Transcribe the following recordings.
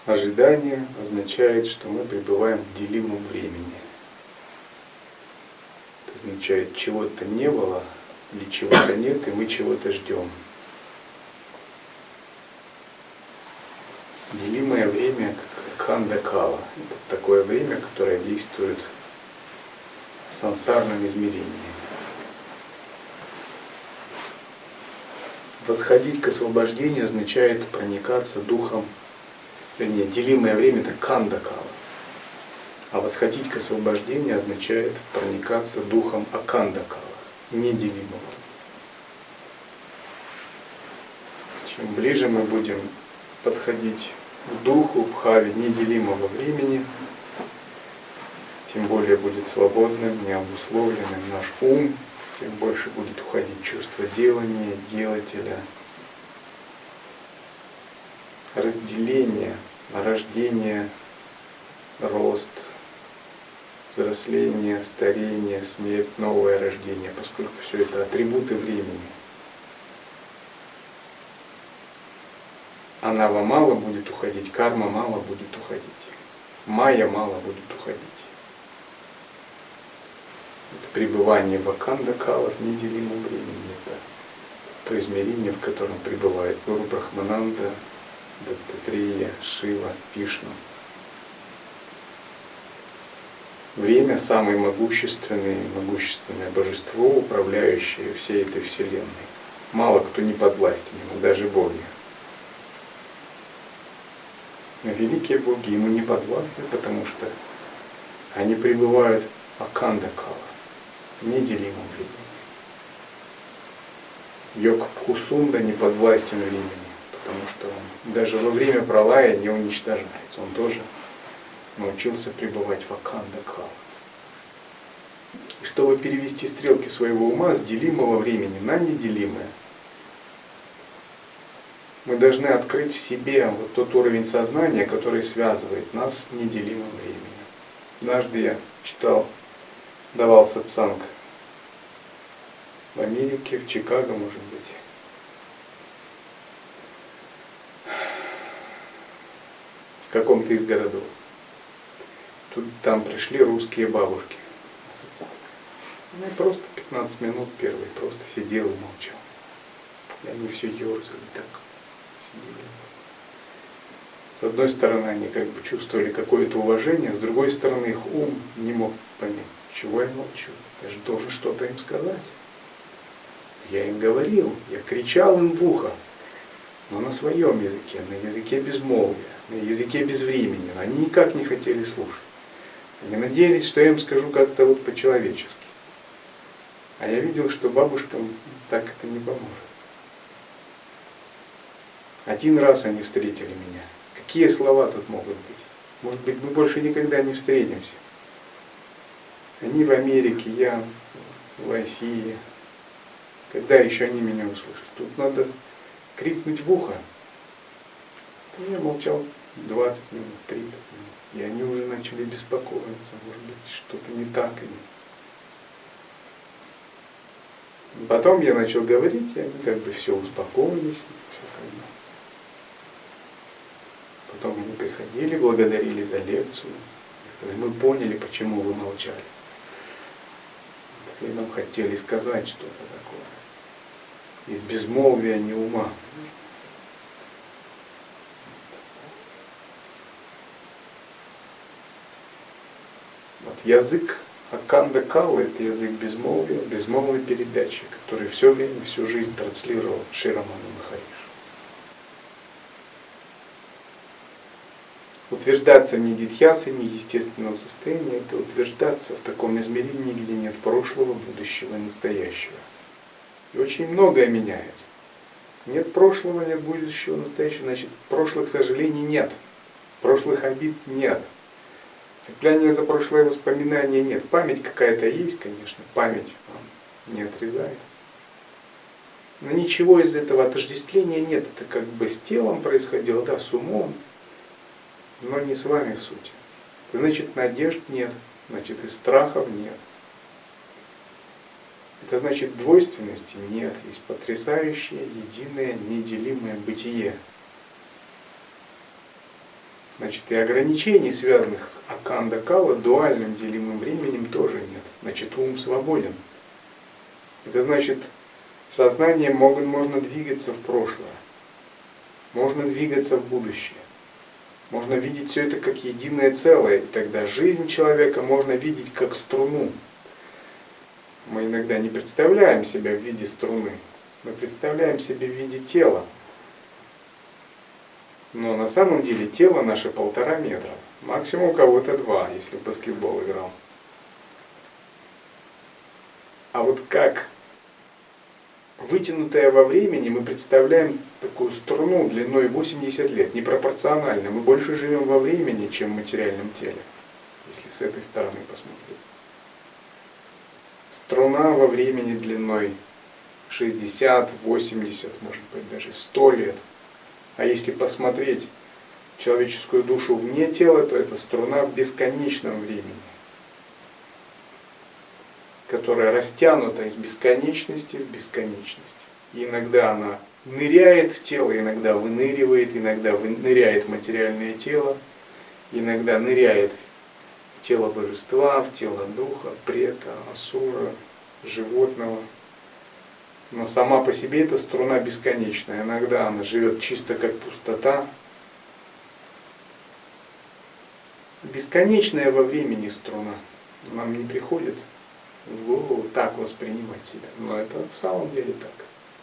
Ожидание означает, что мы пребываем в делимом времени. Это означает, чего-то не было или чего-то нет, и мы чего-то ждем. Делимое время как ханда-кала. Это такое время, которое действует в сансарном измерении. Восходить к освобождению означает проникаться духом, вернее, делимое время это канда-кала. А восходить к освобождению означает проникаться духом аканда-кала, неделимого. Чем ближе мы будем подходить к духу, бхаве неделимого времени, тем более будет свободным, необусловленным наш ум, тем больше будет уходить чувство делания, делателя, разделение, рождение, рост, взросление, старение, смерть, новое рождение, поскольку все это атрибуты времени. Анава мало будет уходить, карма мало будет уходить, майя мало будет уходить. Это пребывание в аканда-кала в неделимом времени. Это то измерение, в котором пребывает Гуру Брахмананда, Даттатрия, Шива, Вишну. Время самое могущественное божество, управляющее всей этой вселенной. Мало кто не подвластен ему, даже боги. Но великие боги ему не подвластны, потому что они пребывают в аканда-кала, в неделимом времени. Йог Бхусунда не подвластен времени, потому что он даже во время пралая не уничтожается. Он тоже научился пребывать в аканда-кала. И чтобы перевести стрелки своего ума с делимого времени на неделимое, мы должны открыть в себе вот тот уровень сознания, который связывает нас с неделимым временем. Однажды я давал сатсанг в Америке, в Чикаго, может быть. В каком-то из городов. Там пришли русские бабушки на сатсанг. Я просто 15 минут первый просто сидел и молчал. И они все ерзали так. Сидели. С одной стороны, они как бы чувствовали какое-то уважение, с другой стороны, их ум не мог понять, чего я молчу. Я же должен что-то им сказать. Я им говорил, я кричал им в ухо, но на своем языке, на языке безмолвия, на языке безвремени. Они никак не хотели слушать. Они надеялись, что я им скажу как-то вот по-человечески. А я видел, что бабушкам так это не поможет. Один раз они встретили меня. Какие слова тут могут быть? Может быть, мы больше никогда не встретимся. Они в Америке, я в России. Когда еще они меня услышат? Тут надо крикнуть в ухо. Я молчал 20 минут, 30 минут. И они уже начали беспокоиться. Может быть, что-то не так. И потом я начал говорить, и они как бы все успокоились. Потом они приходили, благодарили за лекцию. Сказали, мы поняли, почему вы молчали. И нам хотели сказать что-то такое. Из безмолвия, не ума. Вот язык аканда-кала — это язык безмолвия, безмолвной передачи, который все время, всю жизнь транслировал Шри Рамана Махариши. Утверждаться в нидитьясе, неестественного состояния, это утверждаться в таком измерении, где нет прошлого, будущего и настоящего. И очень многое меняется. Нет прошлого, нет будущего, настоящего, значит, прошлых сожалений нет, прошлых обид нет. Цепляние за прошлое воспоминание нет. Память какая-то есть, конечно, память не отрезает. Но ничего из этого отождествления нет. Это как бы с телом происходило, да, с умом, но не с вами в сути. Это значит, надежд нет, значит, и страхов нет. Это значит, двойственности нет. Есть потрясающее, единое, неделимое бытие. Значит, и ограничений, связанных с аканда кала, дуальным делимым временем, тоже нет. Значит, ум свободен. Это значит, сознанием можно двигаться в прошлое, можно двигаться в будущее. Можно видеть все это как единое целое, и тогда жизнь человека можно видеть как струну. Мы иногда не представляем себя в виде струны, мы представляем себя в виде тела. Но на самом деле тело наше 1,5 метра, максимум у кого-то 2, если в баскетбол играл. А вот как вытянутая во времени, мы представляем такую струну длиной 80 лет, непропорционально. Мы больше живем во времени, чем в материальном теле, если с этой стороны посмотреть. Струна во времени длиной 60, 80, может быть даже 100 лет. А если посмотреть человеческую душу вне тела, то это струна в бесконечном времени, которая растянута из бесконечности в бесконечность. И иногда она ныряет в тело, иногда выныривает, иногда ныряет в материальное тело, иногда ныряет в тело божества, в тело духа, прета, асура, животного. Но сама по себе эта струна бесконечная. Иногда она живет чисто как пустота. Бесконечная во времени струна. Нам не приходит в голову так воспринимать себя. Но это в самом деле так.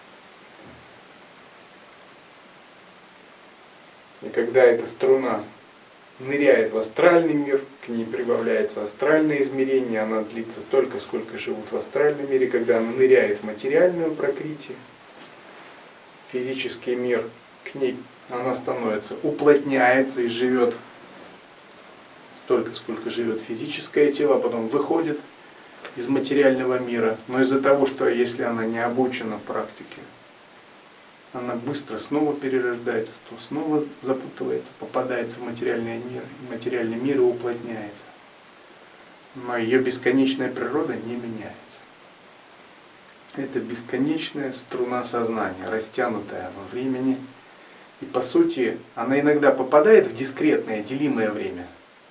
И когда эта струна ныряет в астральный мир, к ней прибавляется астральное измерение, она длится столько, сколько живут в астральном мире. Когда она ныряет в материальную пракрити, физический мир, к ней она становится, уплотняется и живет столько, сколько живет физическое тело, а потом выходит из материального мира. Но из-за того, что если она не обучена в практике, она быстро снова перерождается, снова запутывается, попадается в материальный мир и уплотняется. Но ее бесконечная природа не меняется. Это бесконечная струна сознания, растянутая во времени. И по сути, она иногда попадает в дискретное, делимое время.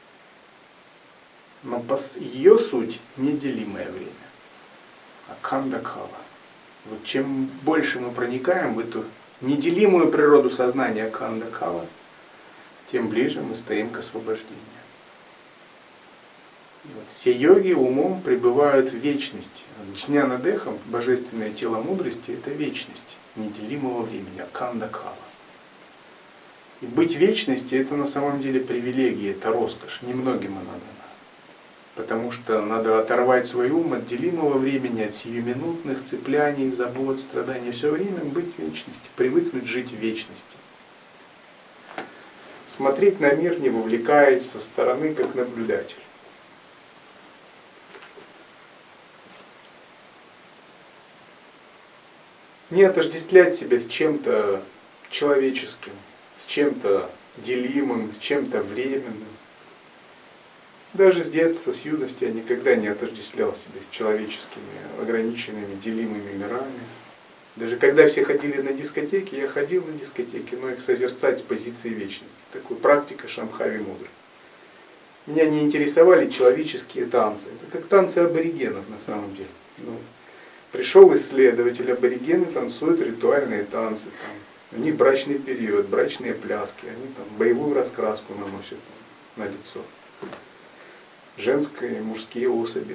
Но ее суть неделимое время. Аканда кала. Вот чем больше мы проникаем в эту неделимую природу сознания аканда кала, тем ближе мы стоим к освобождению. И вот все йоги умом пребывают в вечности. Джняна дехам, божественное тело мудрости, это вечность неделимого времени, аканда кала. И быть в вечности это на самом деле привилегия, это роскошь, немногим она дана. Потому что надо оторвать свой ум от делимого времени, от сиюминутных цепляний, забот, страданий. Все время быть в вечности, привыкнуть жить в вечности. Смотреть на мир, не вовлекаясь со стороны, как наблюдатель. Не отождествлять себя с чем-то человеческим, с чем-то делимым, с чем-то временным. Даже с детства, с юности я никогда не отождествлял себя с человеческими, ограниченными, делимыми мирами. Даже когда все ходили на дискотеки, я ходил на дискотеки, но их созерцать с позиции вечности. Такая практика Шамбхави мудры. Меня не интересовали человеческие танцы. Это как танцы аборигенов на самом деле. Пришел исследователь, аборигены танцуют ритуальные танцы. У них брачный период, брачные пляски, они там боевую раскраску наносят на лицо. Женские и мужские особи.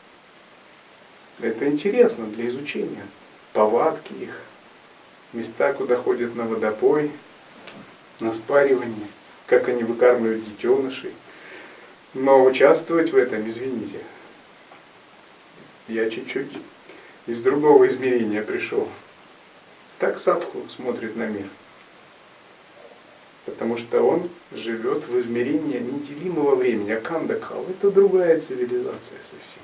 Это интересно для изучения. Повадки их, места, куда ходят на водопой, на спаривание, как они выкармливают детенышей. Но участвовать в этом, извините, я чуть-чуть из другого измерения пришел. Так садху смотрит на мир. Потому что он живет в измерении неделимого времени. Аканда кала — это другая цивилизация совсем.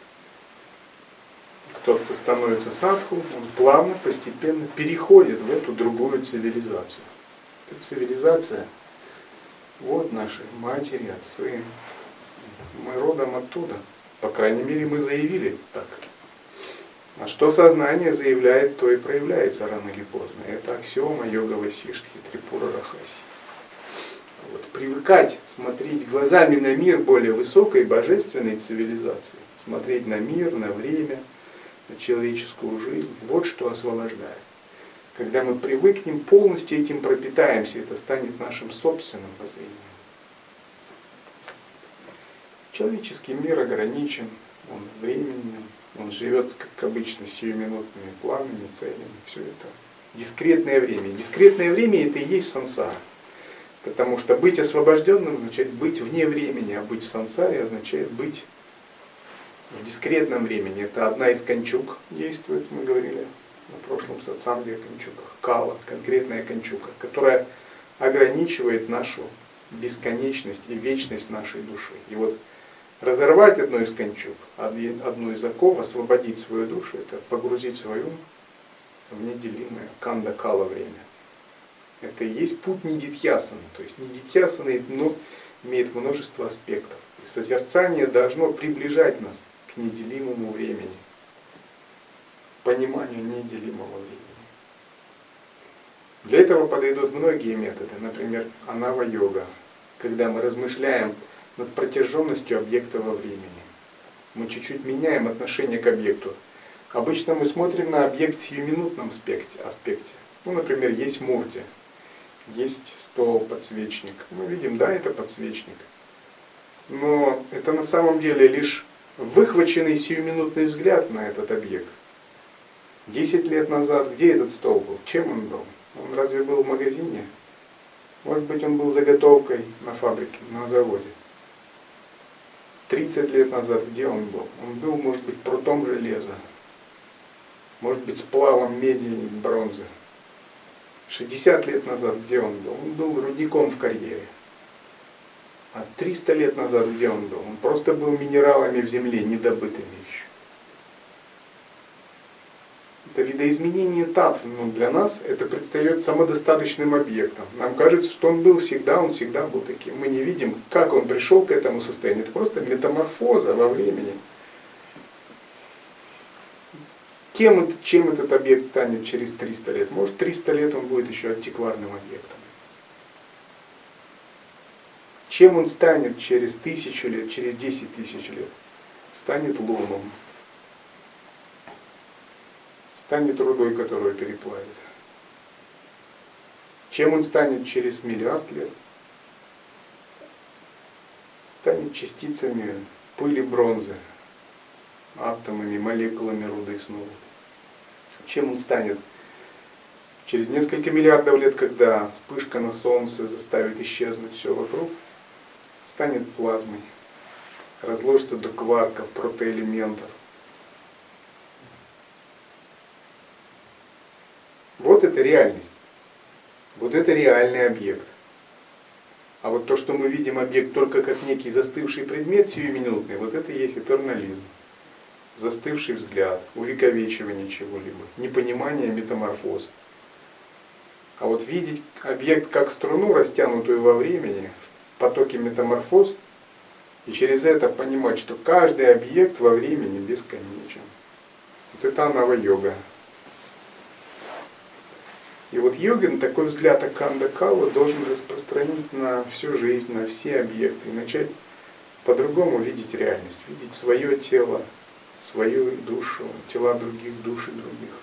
Тот, кто становится садху, он плавно, постепенно переходит в эту другую цивилизацию. Эта цивилизация, вот наши матери, отцы. Мы родом оттуда. По крайней мере, мы заявили так. А что сознание заявляет, то и проявляется рано или поздно. Это аксиома йога Васиштхи, Трипура Рахаси. Вот. привыкать смотреть глазами на мир более высокой божественной цивилизации. Смотреть на мир, на время, на человеческую жизнь. Вот что освобождает. Когда мы привыкнем, полностью этим пропитаемся, это станет нашим собственным воззрением. Человеческий мир ограничен, он временен, он живет, как обычно, сиюминутными планами, целями, все это. Дискретное время. Дискретное время это и есть сансара. Потому что быть освобожденным означает быть вне времени, а быть в сансаре означает быть в дискретном времени. Это одна из кончуг действует, мы говорили на прошлом сатсанге о кончуках. Кала, конкретная кончуга, которая ограничивает нашу бесконечность и вечность нашей души. И вот разорвать одну из кончуг, одну из оков, освободить свою душу, это погрузить свою в неделимое канда-кала время. Это и есть путь нидитьясаны. То есть нидитьясана имеет множество аспектов. И созерцание должно приближать нас к неделимому времени, пониманию неделимого времени. Для этого подойдут многие методы, например, анава-йога, когда мы размышляем над протяженностью объекта во времени. Мы чуть-чуть меняем отношение к объекту. Обычно мы смотрим на объект в сиюминутном аспекте. Ну, например, есть мурти, есть стол, подсвечник. Мы видим, да, это подсвечник. Но это на самом деле лишь выхваченный сиюминутный взгляд на этот объект. 10 лет назад где этот стол был? Чем он был? Он разве был в магазине? Может быть, он был заготовкой на фабрике, на заводе. 30 лет назад где он был? Он был, может быть, прутом железа. Может быть, сплавом меди и бронзы. 60 лет назад где он был? Он был рудником в карьере. А 300 лет назад где он был? Он просто был минералами в земле, недобытыми еще. Это видоизменение татв, но для нас это предстает самодостаточным объектом. Нам кажется, что он всегда был таким. Мы не видим, как он пришел к этому состоянию. Это просто метаморфоза во времени. Чем этот объект станет через 300 лет? Может, 300 лет он будет еще антикварным объектом. Чем он станет через 1000 лет, через 10 тысяч лет? Станет ломом. Станет рудой, которую переплавит. Чем он станет через миллиард лет? Станет частицами пыли бронзы, атомами, молекулами руды снова. Чем он станет через несколько миллиардов лет, когда вспышка на Солнце заставит исчезнуть все вокруг? Станет плазмой, разложится до кварков, протоэлементов. Вот это реальность. Вот это реальный объект. А вот то, что мы видим объект только как некий застывший предмет сиюминутный, вот это и есть этернализм. Застывший взгляд, увековечивание чего-либо, непонимание метаморфоз. А вот видеть объект как струну, растянутую во времени, в потоке метаморфоз, и через это понимать, что каждый объект во времени бесконечен. Вот это анава-йога. И вот йогин такой взгляд аканда-кала должен распространить на всю жизнь, на все объекты, и начать по-другому видеть реальность, видеть свое тело, свою душу, тела других, души других.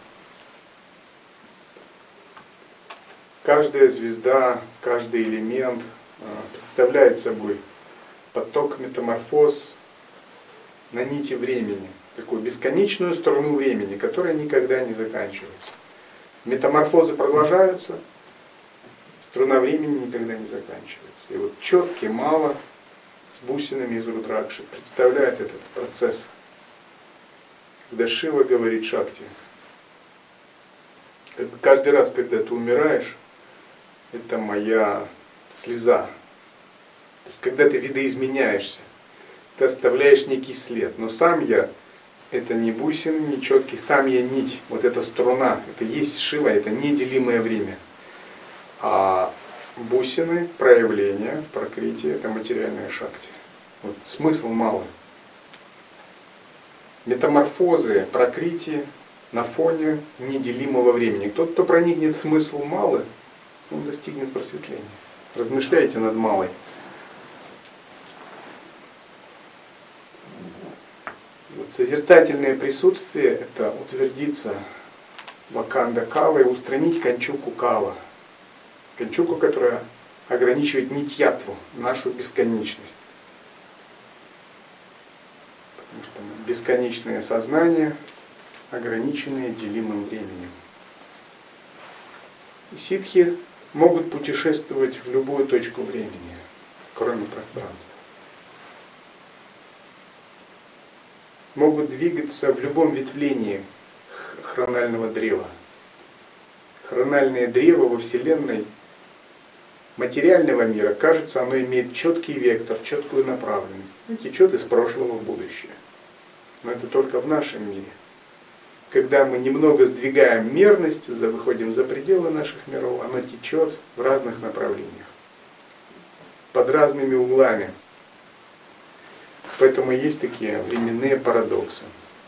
Каждая звезда, каждый элемент представляет собой поток метаморфоз на нити времени, такую бесконечную струну времени, которая никогда не заканчивается. Метаморфозы продолжаются, струна времени никогда не заканчивается. И вот четкий мала с бусинами из Рудракши представляет этот процесс. Когда Шива говорит Шакти, каждый раз, когда ты умираешь, это моя слеза. Когда ты видоизменяешься, ты оставляешь некий след. Но сам я это не бусины, не четкий, сам я нить, вот эта струна, это есть Шива, это неделимое время. А бусины, проявления в пракрити, это материальная шакти. Вот смысл малый. Метаморфозы пракрити на фоне неделимого времени. Тот, кто проникнет в смысл малый, он достигнет просветления. Размышляйте над малой. Вот созерцательное присутствие – это утвердиться ваканда кала и устранить канчуку кала. Канчуку, которая ограничивает нитьятву, нашу бесконечность. Потому что мы бесконечное сознание, ограниченное делимым временем. И ситхи могут путешествовать в любую точку времени, кроме пространства. Могут двигаться в любом ветвлении хронального древа. Хрональное древо во Вселенной материального мира, кажется, оно имеет четкий вектор, четкую направленность. И течет из прошлого в будущее. Но это только в нашем мире. Когда мы немного сдвигаем мерность, выходим за пределы наших миров, оно течет в разных направлениях, под разными углами. Поэтому есть такие временные парадоксы.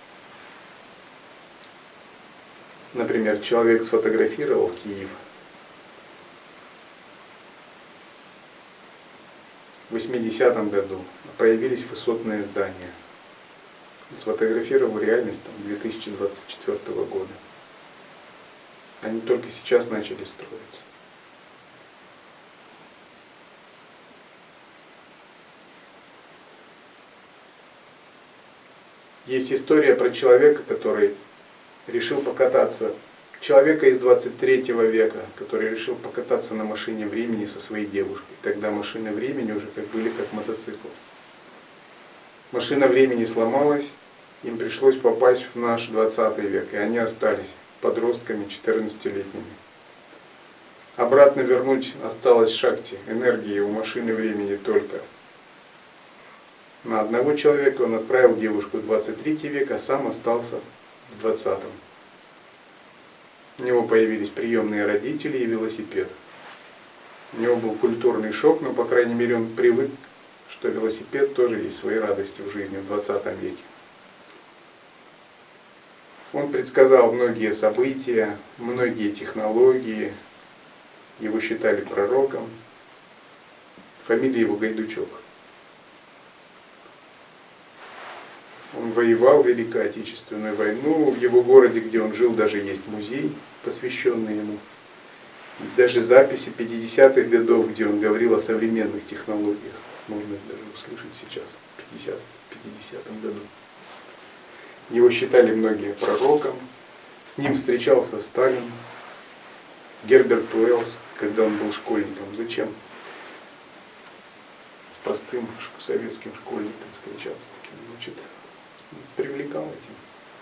Например, человек сфотографировал Киев. В 80-м году появились высотные здания. Сфотографировал реальность 2024 года. Они только сейчас начали строиться. Есть история про человека, который решил покататься, человека из 23 века, который решил покататься на машине времени со своей девушкой. Тогда машины времени уже были как мотоцикл. Машина времени сломалась, им пришлось попасть в наш 20 век, и они остались подростками 14-летними. Обратно вернуть осталось шакти, энергии у машины времени только на одного человека. Он отправил девушку в 23 век, а сам остался в 20-м. У него появились приемные родители и велосипед. У него был культурный шок, но, по крайней мере, он привык, что велосипед тоже есть свои радости в жизни в 20 веке. Он предсказал многие события, многие технологии. Его считали пророком. Фамилия его Гайдучок. Он воевал в Великую Отечественную войну. В его городе, где он жил, даже есть музей, посвященный ему. Даже записи 50-х годов, где он говорил о современных технологиях, можно даже услышать сейчас, в 50-м году. Его считали многие пророком. С ним встречался Сталин, Герберт Уэллс, когда он был школьником. Зачем с простым советским школьником встречаться таким? Значит, привлекал этим.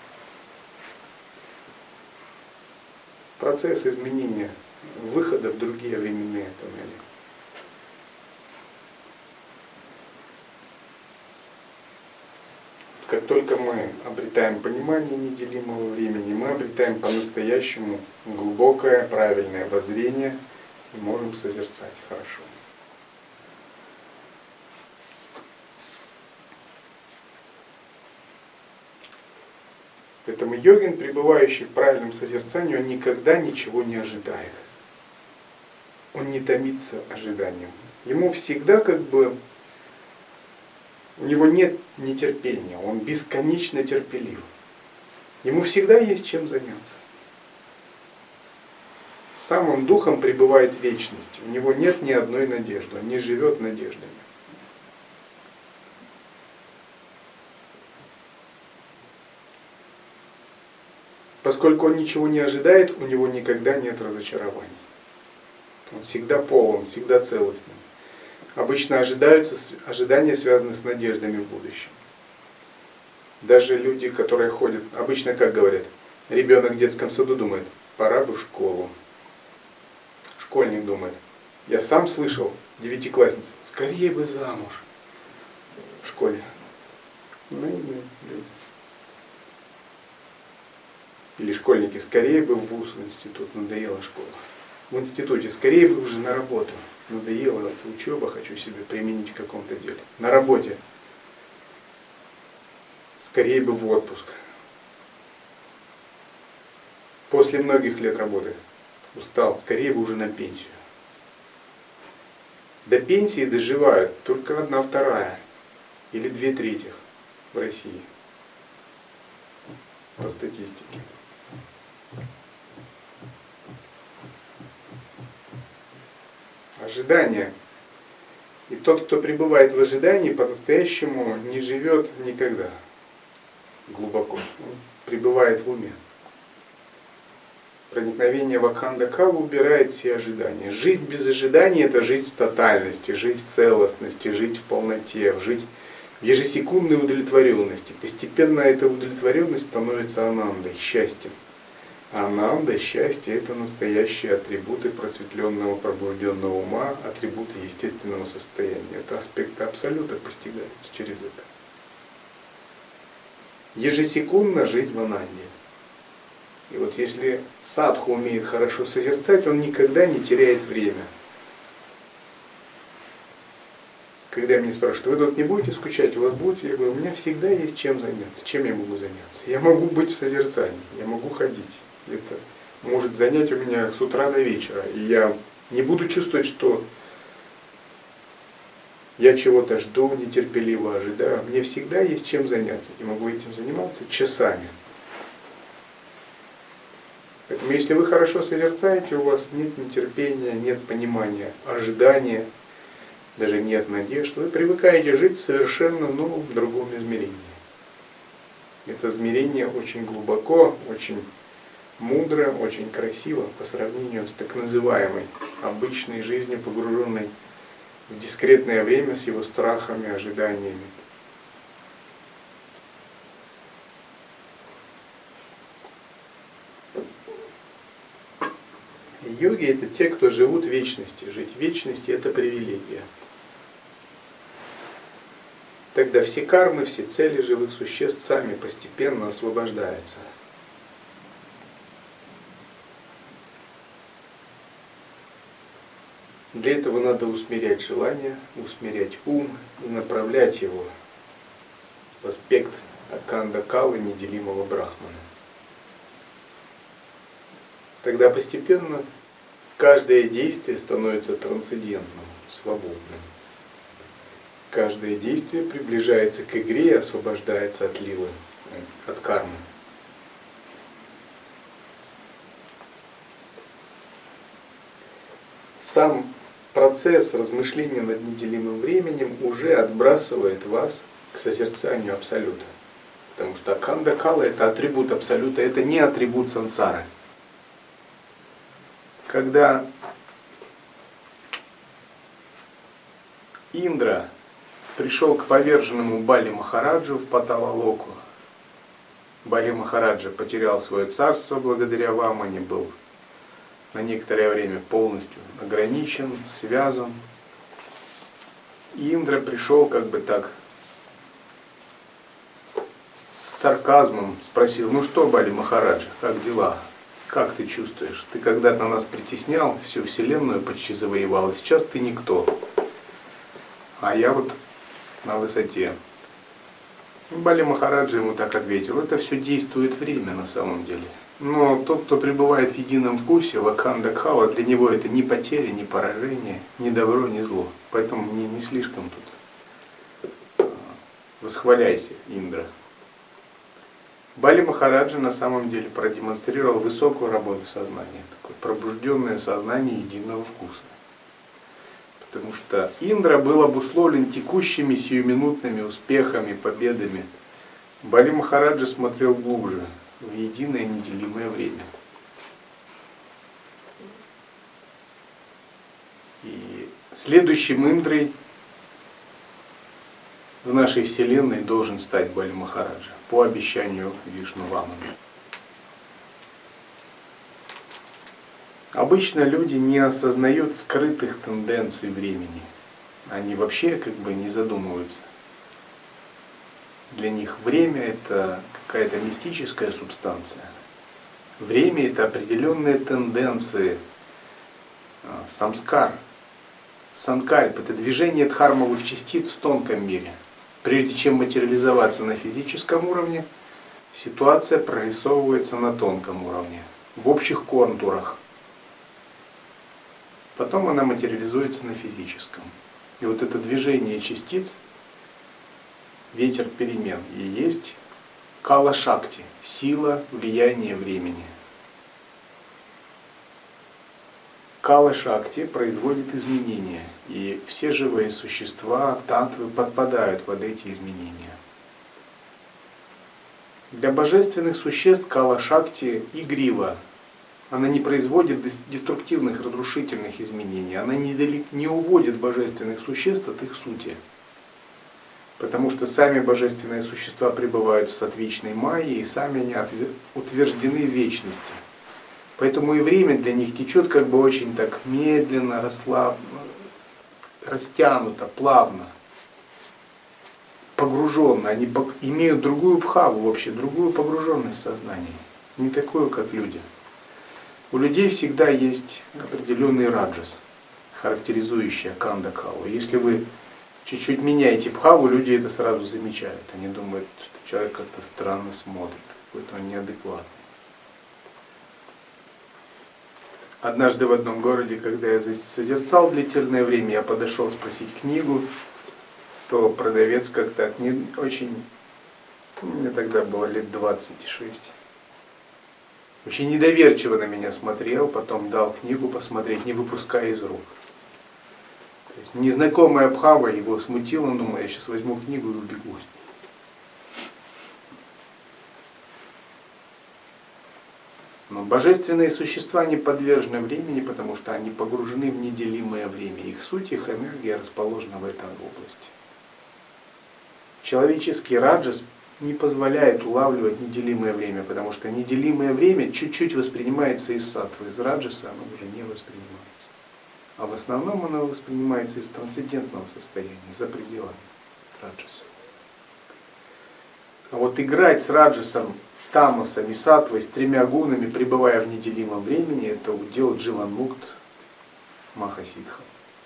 Процесс изменения, выхода в другие временные тоннели. Как только мы обретаем понимание неделимого времени, мы обретаем по-настоящему глубокое, правильное воззрение и можем созерцать хорошо. Поэтому йогин, пребывающий в правильном созерцании, он никогда ничего не ожидает. Он не томится ожиданием. Ему всегда у него нет нетерпения, он бесконечно терпелив. Ему всегда есть чем заняться. Сам он духом пребывает в вечности. У него нет ни одной надежды, он не живет надеждами. Поскольку он ничего не ожидает, у него никогда нет разочарований. Он всегда полон, всегда целостный. Обычно ожидания связаны с надеждами в будущем. Даже люди, которые ходят, обычно как говорят, ребенок в детском саду думает, пора бы в школу. Школьник думает, я сам слышал, 9-классница, скорее бы замуж в школе. Или школьники, скорее бы в вуз, в институт, надоела школа. В институте, скорее бы уже на работу. Надоела эта учеба, хочу себе применить в каком-то деле. На работе. Скорее бы в отпуск. После многих лет работы устал, скорее бы уже на пенсию. До пенсии доживают только 1/2 или 2/3 в России. По статистике. Ожидание. И тот, кто пребывает в ожидании, по-настоящему не живет никогда глубоко. Он пребывает в уме. Проникновение в Акханда-калу убирает все ожидания. Жизнь без ожиданий – это жизнь в тотальности, жизнь в целостности, жить в полноте, жить в ежесекундной удовлетворенности. Постепенно эта удовлетворенность становится анандой, счастьем. Ананда, счастье – это настоящие атрибуты просветленного, пробужденного ума, атрибуты естественного состояния. Это аспекты абсолюта постигаются через это. Ежесекундно жить в ананде. И вот если садху умеет хорошо созерцать, он никогда не теряет время. Когда меня спрашивают, вы тут не будете скучать, у вас будет? Я говорю, у меня всегда есть чем заняться. Чем я могу заняться? Я могу быть в созерцании, я могу ходить. Это может занять у меня с утра до вечера. И я не буду чувствовать, что я чего-то жду, нетерпеливо ожидаю. Мне всегда есть чем заняться. И могу этим заниматься часами. Поэтому если вы хорошо созерцаете, у вас нет нетерпения, нет понимания, ожидания, даже нет надежд, вы привыкаете жить в совершенно новом, другом измерении. Это измерение очень глубоко, очень мудро, очень красиво по сравнению с так называемой обычной жизнью, погруженной в дискретное время с его страхами, ожиданиями. Йоги – это те, кто живут в вечности. Жить в вечности – это привилегия. Тогда все кармы, все цели живых существ сами постепенно освобождаются. Для этого надо усмирять желание, усмирять ум и направлять его в аспект Акханда-калы, неделимого Брахмана. Тогда постепенно каждое действие становится трансцендентным, свободным. Каждое действие приближается к игре и освобождается от лилы, от кармы. Сам процесс размышления над неделимым временем уже отбрасывает вас к созерцанию Абсолюта. Потому что Акханда-кала – это атрибут Абсолюта, это не атрибут сансары. Когда Индра пришел к поверженному Бали Махараджу в Патала-локу, Бали Махараджа потерял свое царство благодаря Вамане, был на некоторое время полностью ограничен, связан. И Индра пришел как бы так с сарказмом, спросил, ну что, Бали Махараджа, как дела? Как ты чувствуешь? Ты когда-то нас притеснял, всю вселенную почти завоевал, и сейчас ты никто. А я вот на высоте. Бали Махараджа ему так ответил, это все действует время на самом деле. Но тот, кто пребывает в едином вкусе, в Акханда-кала, для него это ни потеря, ни поражение, ни добро, ни зло. Поэтому не слишком тут восхваляйся, Индра. Бали Махараджа на самом деле продемонстрировал высокую работу сознания, такое пробужденное сознание единого вкуса. Потому что Индра был обусловлен текущими сиюминутными успехами, победами. Бали Махараджа смотрел глубже, в единое неделимое время. И следующим Индрой в нашей Вселенной должен стать Бали Махараджа по обещанию Вишну Ваманы. Обычно люди не осознают скрытых тенденций времени. Они вообще как бы не задумываются. Для них время – это какая-то мистическая субстанция. Время – это определенные тенденции, самскар. Санкальп – это движение дхармовых частиц в тонком мире. Прежде чем материализоваться на физическом уровне, ситуация прорисовывается на тонком уровне, в общих контурах. потом она материализуется на физическом. И вот это движение частиц, ветер перемен, и есть кала-шакти, сила влияния времени. Кала-шакти производит изменения, и все живые существа, таттвы подпадают под эти изменения. Для божественных существ кала-шакти игрива. Она не производит деструктивных, разрушительных изменений. Она не уводит божественных существ от их сути. Потому что сами божественные существа пребывают в саттвичной майе, и сами они утверждены в вечности. Поэтому и время для них течет как бы очень так медленно, расслабленно, растянуто, плавно, погруженно. Они имеют другую бхаву вообще, другую погруженность сознания. Не такую, как люди. У людей всегда есть определенный раджас, характеризующий аканда калу. Если вы чуть-чуть меняете бхаву, люди это сразу замечают. Они думают, что человек как-то странно смотрит, какой-то он неадекватный. Однажды в одном городе, когда я созерцал длительное время, я подошел спросить книгу, то продавец как-то не очень, мне тогда было лет 26, очень недоверчиво на меня смотрел, потом дал книгу посмотреть, не выпуская из рук. То есть незнакомая бхава его смутила, он думал, я сейчас возьму книгу и убегу. Но божественные существа не подвержены времени, потому что они погружены в неделимое время. Их суть, их энергия расположена в этой области. Человеческий раджас не позволяет улавливать неделимое время, потому что неделимое время чуть-чуть воспринимается из саттвы, из раджаса оно уже не воспринимается. А в основном оно воспринимается из трансцендентного состояния, за пределами раджаса. А вот играть с раджасом, тамасом и саттвой, с тремя гунами, пребывая в неделимом времени, это удел Дживанмукт Махасидха.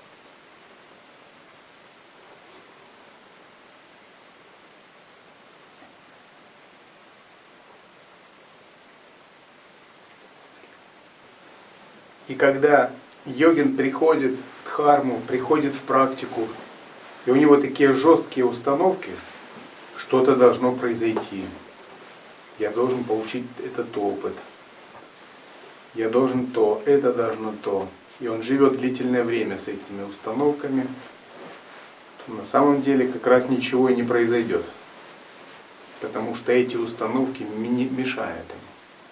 И когда йогин приходит в дхарму, приходит в практику, и у него такие жесткие установки, что-то должно произойти. Я должен получить этот опыт. Я должен то, это должно то. И он живет длительное время с этими установками. То на самом деле как раз ничего и не произойдет. Потому что эти установки мешают ему.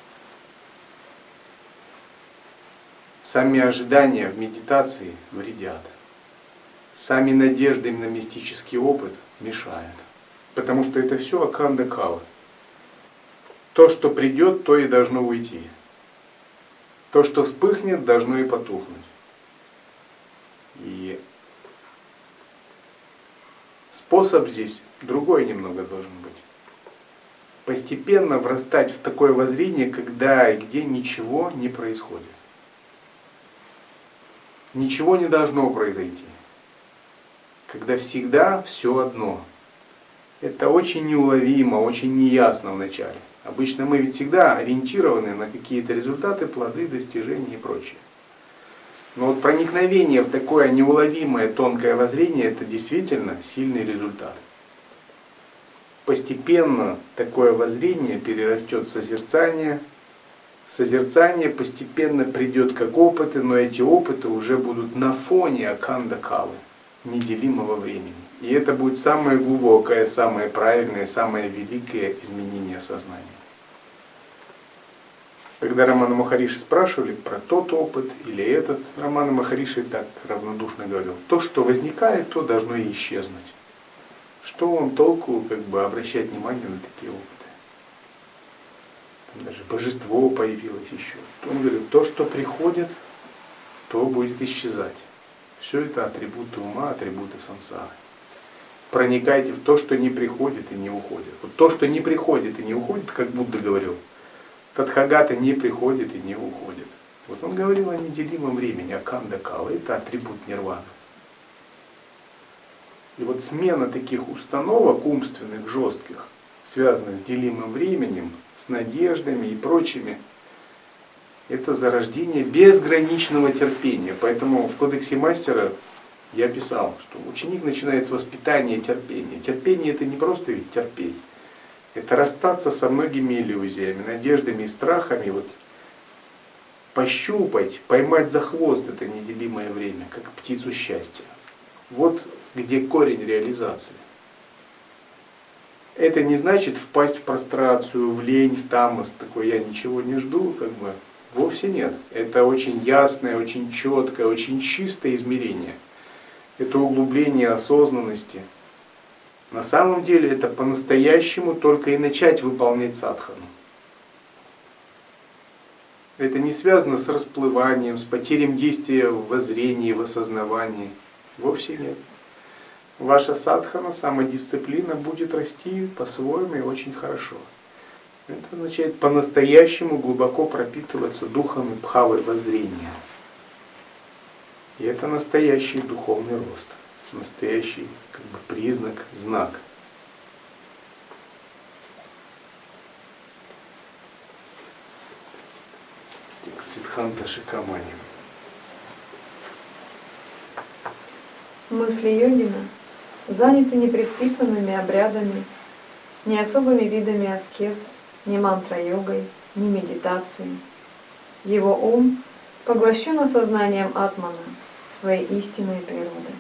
Сами ожидания в медитации вредят. Сами надежды на мистический опыт мешают. Потому что это все аканда кала. То, что придет, то и должно уйти. То, что вспыхнет, должно и потухнуть. И способ здесь другой немного должен быть. Постепенно врастать в такое воззрение, когда и где ничего не происходит. Ничего не должно произойти. Когда всегда все одно. Это очень неуловимо, очень неясно вначале. Обычно мы ведь всегда ориентированы на какие-то результаты, плоды, достижения и прочее. Но вот проникновение в такое неуловимое тонкое воззрение – это действительно сильный результат. Постепенно такое воззрение перерастет в созерцание. Созерцание постепенно придет как опыты, но эти опыты уже будут на фоне аканда калы, неделимого времени. И это будет самое глубокое, самое правильное, самое великое изменение сознания. Когда Рамана Махариши спрашивали про тот опыт или этот, Рамана Махариши так равнодушно говорил: то, что возникает, то должно и исчезнуть. Что вам толку обращать внимание на такие опыты? Там даже божество появилось еще. Он говорит, то, что приходит, то будет исчезать. Все это атрибуты ума, атрибуты сансары. Проникайте в то, что не приходит и не уходит. Вот то, что не приходит и не уходит, как Будда говорил, Тадхагата не приходит и не уходит. Вот он говорил о неделимом времени, аканда кала, это атрибут нирваны. И вот смена таких установок умственных, жестких, связанных с делимым временем, с надеждами и прочими, это зарождение безграничного терпения. Поэтому в Кодексе Мастера я писал, что ученик начинает с воспитания терпения. Терпение — это не просто ведь терпеть. Это расстаться со многими иллюзиями, надеждами и страхами, вот, пощупать, поймать за хвост это неделимое время, как птицу счастья. Вот где корень реализации. Это не значит впасть в прострацию, в лень, в тамос, такой я ничего не жду, как бы. Вовсе нет. Это очень ясное, очень четкое, очень чистое измерение. Это углубление осознанности. На самом деле это по-настоящему только и начать выполнять садхану. Это не связано с расплыванием, с потерей действия в воззрении, в осознавании. Вовсе нет. Ваша садхана, самодисциплина будет расти по-своему и очень хорошо. Это означает по-настоящему глубоко пропитываться духом и бхавой воззрения. И это настоящий духовный рост, настоящий как бы признак, знак. Сиддханта Шикамани. Мысли йогина заняты не предписанными обрядами, не особыми видами аскез, ни мантра-йогой, ни медитацией. Его ум поглощен осознанием атмана, своей истинной природы.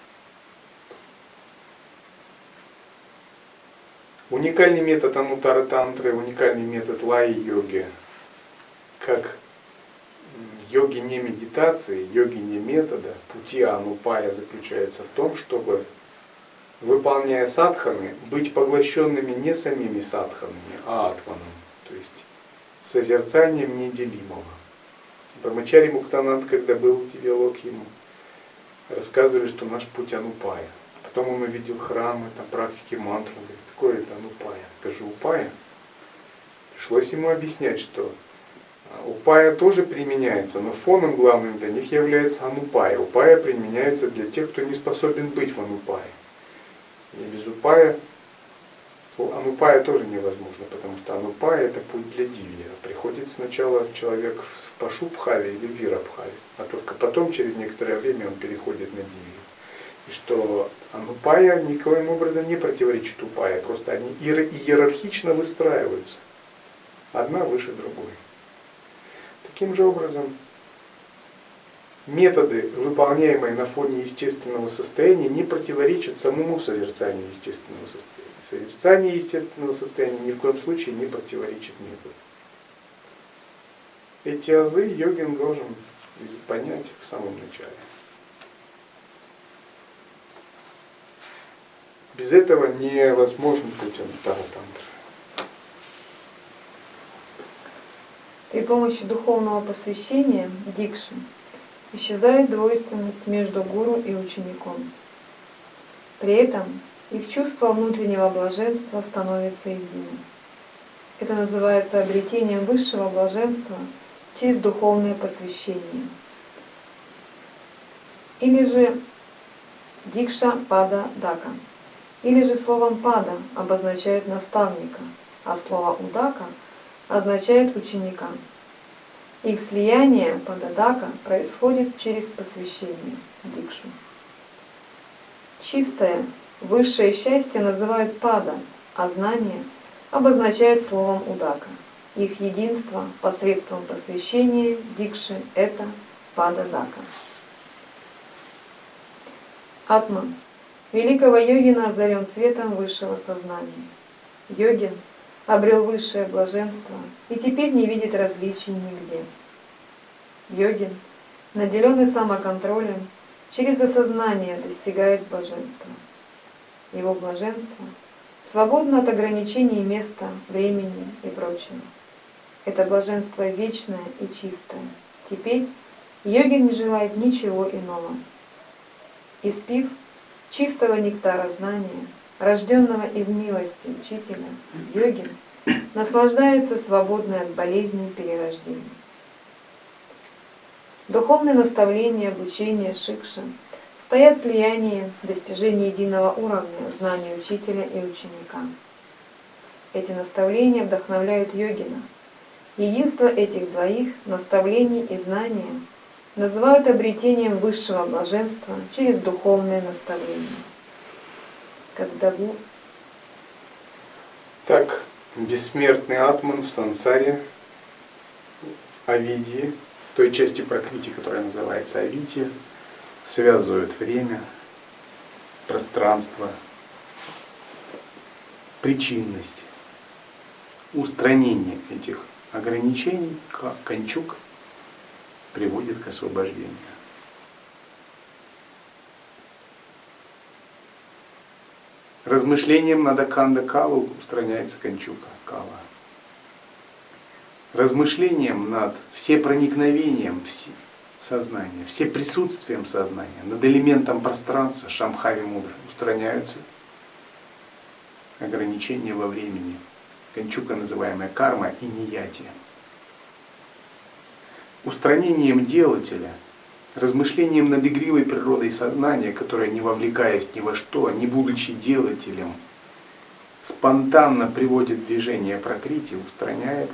Уникальный метод Анутара-тантры, уникальный метод лай-йоги, как йоги не медитации, йоги не метода, пути Анупая заключается в том, чтобы, выполняя садханы, быть поглощенными не самими садханами, а атманом, то есть созерцанием неделимого. Брахмачари Муктананд, когда был в Дивьялок, ему рассказывали, что наш путь Анупая. Потом он увидел храмы, там практики мантры, он говорит, какое это Анупая? Это же Упая. Пришлось ему объяснять, что Упая тоже применяется, но фоном главным для них является Анупая. Упая применяется для тех, кто не способен быть в Анупае. И без Упая, Анупая тоже невозможно, потому что Анупая — это путь для дивья. Приходит сначала человек в Пашубхаве или в Вирабхаве, а только потом, через некоторое время, он переходит на дивью. И что Анупая никоим образом не противоречит Упая, просто они иерархично выстраиваются. Одна выше другой. Таким же образом, методы, выполняемые на фоне естественного состояния, не противоречат самому созерцанию естественного состояния. Созерцание естественного состояния ни в коем случае не противоречит методу. Эти азы йогин должен понять в самом начале. Без этого невозможен путь Анутара-тантры. При помощи духовного посвящения, дикши, исчезает двойственность между гуру и учеником. При этом их чувство внутреннего блаженства становится единым. Это называется обретением высшего блаженства через духовное посвящение. Или же дикша пада дака. Или же словом пада обозначает наставника, а слово удака означает ученика. Их слияние пададака происходит через посвящение дикшу. Чистое, высшее счастье называют пада, а знание обозначают словом удака. Их единство посредством посвящения дикши — это пададака. Атман великого йогина озарен светом высшего сознания. Йогин обрел высшее блаженство и теперь не видит различий нигде. Йогин, наделенный самоконтролем, через осознание достигает блаженства. Его блаженство свободно от ограничений места, времени и прочего. Это блаженство вечное и чистое. Теперь йогин не желает ничего иного. Испив чистого нектара знания, рожденного из милости учителя, йогин наслаждается свободной от болезней перерождения. Духовные наставления, обучение, шикша стоят в слиянии достижения единого уровня знания учителя и ученика. Эти наставления вдохновляют йогина, Единство этих двоих, наставлений и знания, называют обретением высшего блаженства через духовные наставления. Так, бессмертный атман в сансаре, в авидии, в той части пракрити, которая называется авидия, связывают время, пространство, причинность, устранение этих ограничений, как канчук, приводит к освобождению. Размышлением над Акханда Калу устраняется канчука кала. Размышлением над всепроникновением сознания, всеприсутствием сознания, над элементом пространства, Шамхави Мудра, устраняются ограничения во времени. Канчука, называемая карма, и ниятия. Устранением делателя, размышлением над игривой природой сознания, которое, не вовлекаясь ни во что, не будучи делателем, спонтанно приводит в движение пракрити, устраняет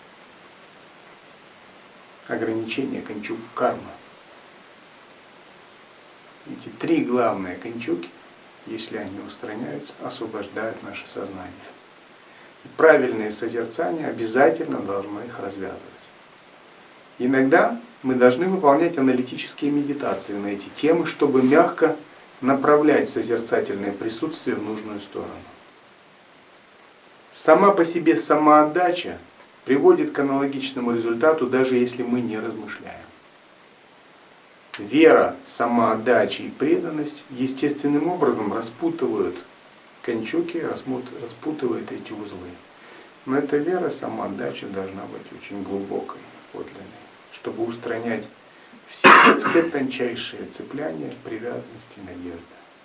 ограничения канчук карма. Эти три главные канчуки, если они устраняются, освобождают наше сознание. И правильное созерцание обязательно должно их развязывать. Иногда мы должны выполнять аналитические медитации на эти темы, чтобы мягко направлять созерцательное присутствие в нужную сторону. Сама по себе самоотдача приводит к аналогичному результату, даже если мы не размышляем. Вера, самоотдача и преданность естественным образом распутывают канчуки, распутывают эти узлы. Но эта вера, самоотдача должна быть очень глубокой, подлинной, чтобы устранять все тончайшие цепляния, привязанности и надежды.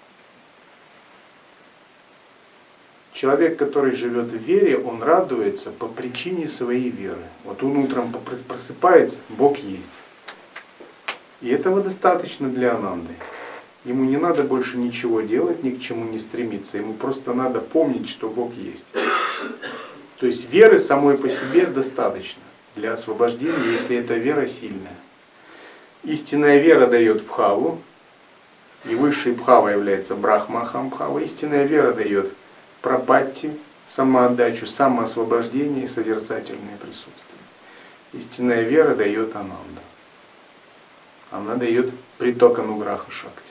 Человек, который живет в вере, он радуется по причине своей веры. Вот он утром просыпается, Бог есть. И этого достаточно для Ананды. Ему не надо больше ничего делать, ни к чему не стремиться. Ему просто надо помнить, что Бог есть. То есть веры самой по себе достаточно для освобождения, если эта вера сильная. Истинная вера дает бхаву, и высшей бхава является брахмахамбхава. Истинная вера дает прапатти, самоотдачу, самоосвобождение и созерцательное присутствие. Истинная вера дает ананду. Она дает приток ануграха шакти.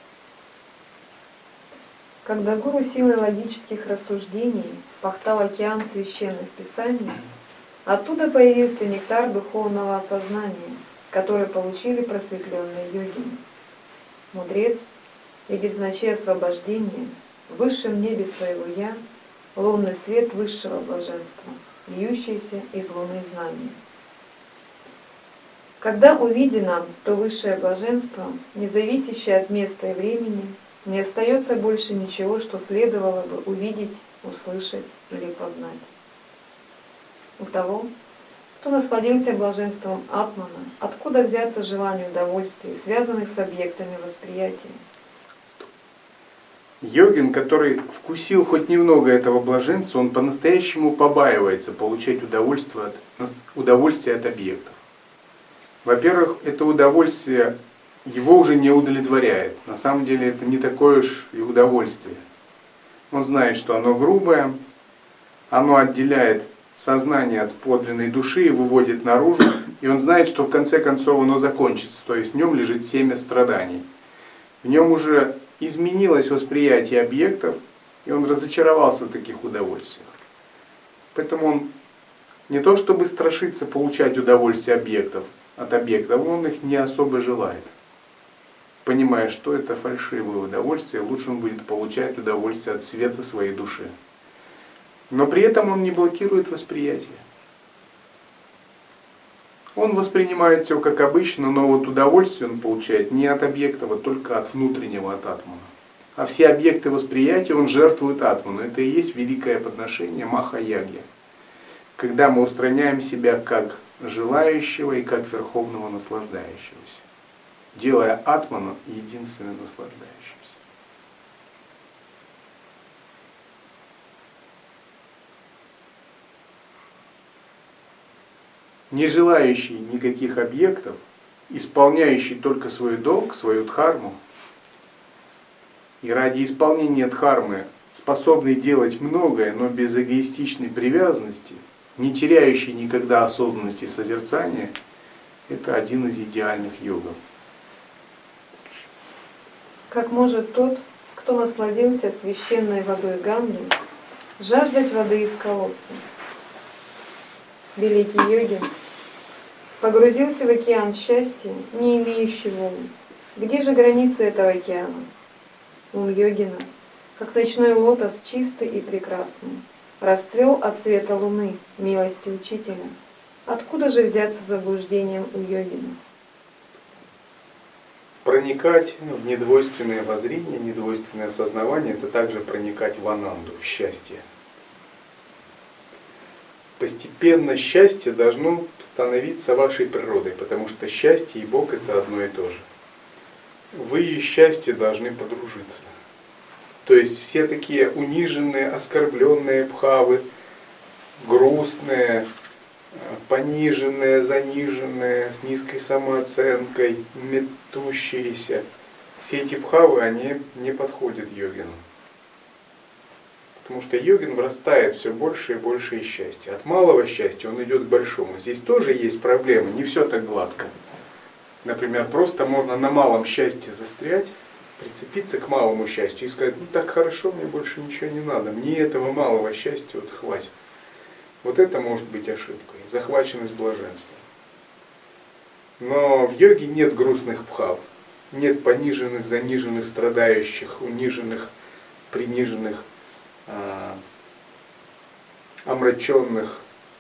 Когда гуру силой логических рассуждений пахтал океан священных писаний, оттуда появился нектар духовного осознания, который получили просветленные йогини. Мудрец видит в ночи освобождения, в высшем небе своего «Я», лунный свет высшего блаженства, льющийся из луны знания. Когда увидено то высшее блаженство, не зависящее от места и времени, не остается больше ничего, что следовало бы увидеть, услышать или познать. У того, кто насладился блаженством атмана, откуда взяться желанию удовольствий, связанных с объектами восприятия? Йогин, который вкусил хоть немного этого блаженства, он по-настоящему побаивается получать удовольствие от объектов. Во-первых, это удовольствие его уже не удовлетворяет. На самом деле это не такое уж и удовольствие. Он знает, что оно грубое, оно отделяет сознание от подлинной души и выводит наружу, и он знает, что в конце концов оно закончится, то есть в нем лежит семя страданий. В нем уже изменилось восприятие объектов, и он разочаровался в таких удовольствиях. Поэтому он не то чтобы страшится получать удовольствие от объектов, он их не особо желает. Понимая, что это фальшивое удовольствие, лучше он будет получать удовольствие от света своей души. Но при этом он не блокирует восприятие. Он воспринимает все как обычно, но вот удовольствие он получает не от объектов, а только от внутреннего, от атмана. А все объекты восприятия он жертвует атману. Это и есть великое подношение маха-яги. Когда мы устраняем себя как желающего и как верховного наслаждающегося, делая атмана единственным наслаждающимся. не желающий никаких объектов, исполняющий только свой долг, свою дхарму, и ради исполнения дхармы способный делать многое, но без эгоистичной привязанности, не теряющий никогда осознанности и созерцания, это один из идеальных йогов. Как может тот, кто насладился священной водой Ганги, жаждать воды из колодца? Великий йогин погрузился в океан счастья, не имеющий волн. Где же границы этого океана? Ум йогина, как ночной лотос, чистый и прекрасный, расцвел от света луны, милости учителя. Откуда же взяться заблуждением у йогина? Проникать в недвойственное воззрение, недвойственное осознавание – это также проникать в ананду, в счастье. Постепенно счастье должно становиться вашей природой, потому что счастье и Бог – это одно и то же. Вы и счастье должны подружиться. То есть все такие униженные, оскорбленные бхавы, грустные, пониженные, заниженные, с низкой самооценкой, метущиеся. Все эти бхавы, они не подходят йогину. Потому что йогин вырастает все больше и больше из счастья. От малого счастья он идет к большому. Здесь тоже есть проблемы, не все так гладко. Например, просто можно на малом счастье застрять, прицепиться к малому счастью и сказать, ну так хорошо, мне больше ничего не надо, мне этого малого счастья вот хватит. Вот это может быть ошибкой, захваченность блаженством. Но в йоге нет грустных бхав, нет пониженных, заниженных, страдающих, униженных, приниженных, омраченных,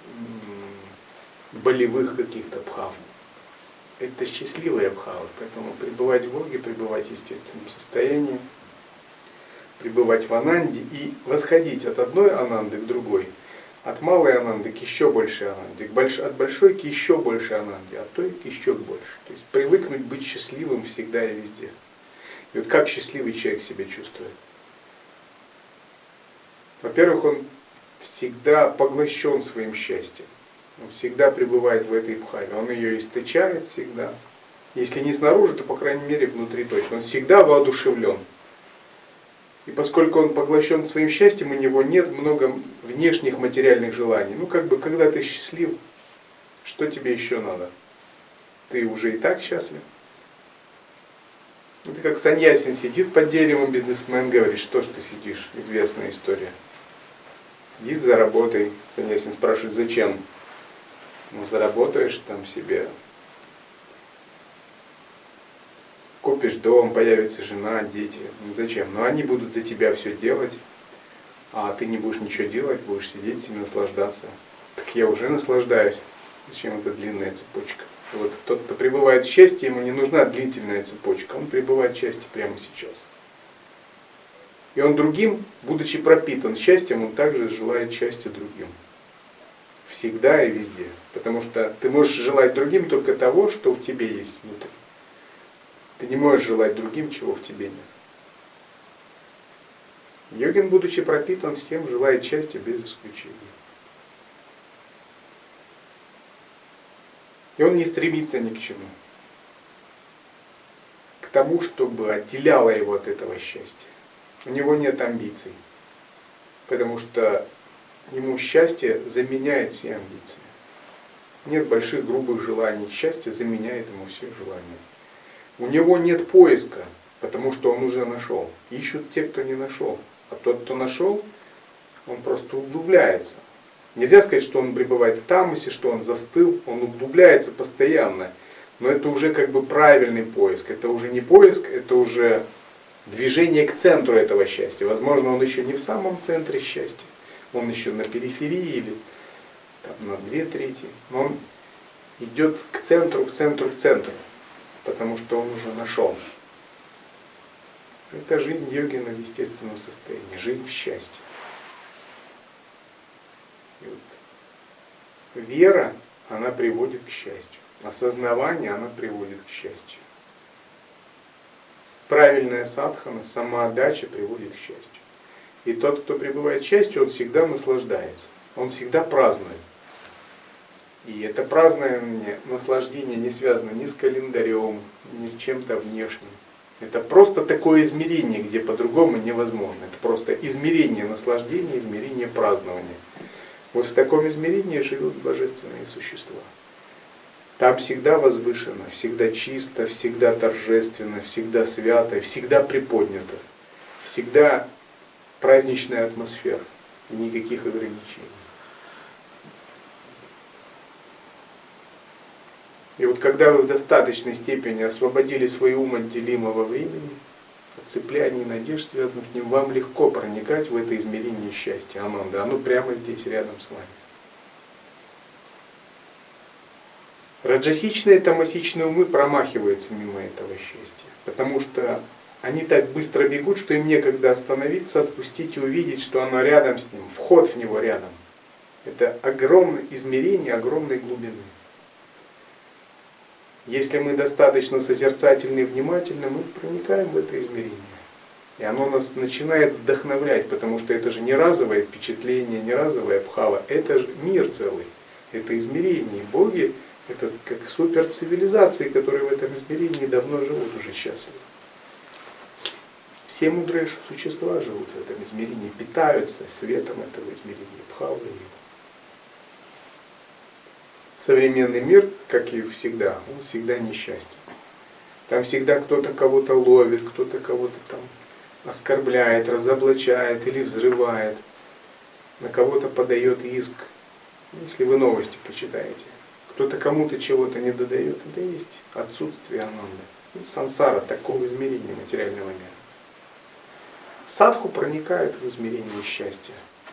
болевых каких-то бхав. Это счастливые бхавы, поэтому пребывать в Боге, пребывать в естественном состоянии, пребывать в ананде и восходить от одной ананды к другой, от малой ананды к еще большей ананде, от большой к еще большей ананде, от той к еще больше. То есть привыкнуть быть счастливым всегда и везде. И вот как счастливый человек себя чувствует? Во-первых, он всегда поглощен своим счастьем. Он всегда пребывает в этой бхаве, он ее источает всегда. Если не снаружи, то, по крайней мере, внутри точно. Он всегда воодушевлен. И поскольку он поглощен своим счастьем, у него нет много внешних материальных желаний. Ну, как бы, когда ты счастлив, что тебе еще надо? Ты уже и так счастлив. Это как саньясин сидит под деревом, бизнесмен говорит, что ж ты сидишь, известная история. Иди заработай. Саньясин спрашивает, зачем? Ну, заработаешь там себе, купишь дом, появится жена, дети. Ну, зачем? Но они будут за тебя все делать, а ты не будешь ничего делать, будешь сидеть себе наслаждаться. Так я уже наслаждаюсь. Зачем эта длинная цепочка? Вот тот, кто пребывает в счастье, ему не нужна длительная цепочка, он пребывает в счастье прямо сейчас. И он другим, будучи пропитан счастьем, он также желает счастья другим. Всегда и везде. Потому что ты можешь желать другим только того, что в тебе есть внутри. Ты не можешь желать другим, чего в тебе нет. Йогин, будучи пропитан всем, желает счастья без исключения. И он не стремится ни к чему. К тому, чтобы отделяло его от этого счастья. У него нет амбиций. Потому что ему счастье заменяет все амбиции. Нет больших грубых желаний. Счастье заменяет ему все желания. У него нет поиска, потому что он уже нашел. Ищут те, кто не нашел. А тот, кто нашел, он просто углубляется. Нельзя сказать, что он пребывает в тамасе, что он застыл. Он углубляется постоянно. Но это уже как бы правильный поиск. Это уже не поиск, это уже движение к центру этого счастья. Возможно, он еще не в самом центре счастья. Он еще на периферии или там, на 2/3. Но он идет к центру, к центру, к центру. Потому что он уже нашел. Это жизнь йогина в естественном состоянии. Жизнь в счастье. И вот вера, она приводит к счастью. Осознавание, она приводит к счастью. Правильная садхана, самоотдача приводит к счастью. И тот, кто пребывает в счастье, он всегда наслаждается. Он всегда празднует. И это празднование, наслаждение не связано ни с календарем, ни с чем-то внешним. Это просто такое измерение, где по-другому невозможно. Это просто измерение наслаждения, измерение празднования. Вот в таком измерении живут божественные существа. Там всегда возвышено, всегда чисто, всегда торжественно, всегда свято, всегда приподнято. Всегда праздничная атмосфера и никаких ограничений. И вот когда вы в достаточной степени освободили свой ум от делимого времени, от цепляний и надежд, связанных с ним, вам легко проникать в это измерение счастья, ананда. Оно прямо здесь, рядом с вами. Раджасичные и тамасичные умы промахиваются мимо этого счастья, потому что они так быстро бегут, что им некогда остановиться, отпустить и увидеть, что оно рядом с ним, вход в него рядом. Это огромное измерение огромной глубины. Если мы достаточно созерцательны и внимательны, мы проникаем в это измерение. И оно нас начинает вдохновлять, потому что это же не разовое впечатление, не разовая бхава, это же мир целый, это измерение. И боги — это как суперцивилизации, которые в этом измерении давно живут уже счастливы. Все мудрые существа живут в этом измерении, питаются светом этого измерения, бхавой его. Современный мир, как и всегда, он всегда несчастен. Там всегда кто-то кого-то ловит, кто-то кого-то там оскорбляет, разоблачает или взрывает, на кого-то подает иск. Если вы новости почитаете, кто-то кому-то чего-то не додает, это и есть отсутствие ананды. Сансара такого измерения материального мира. Садху проникает в измерение счастья.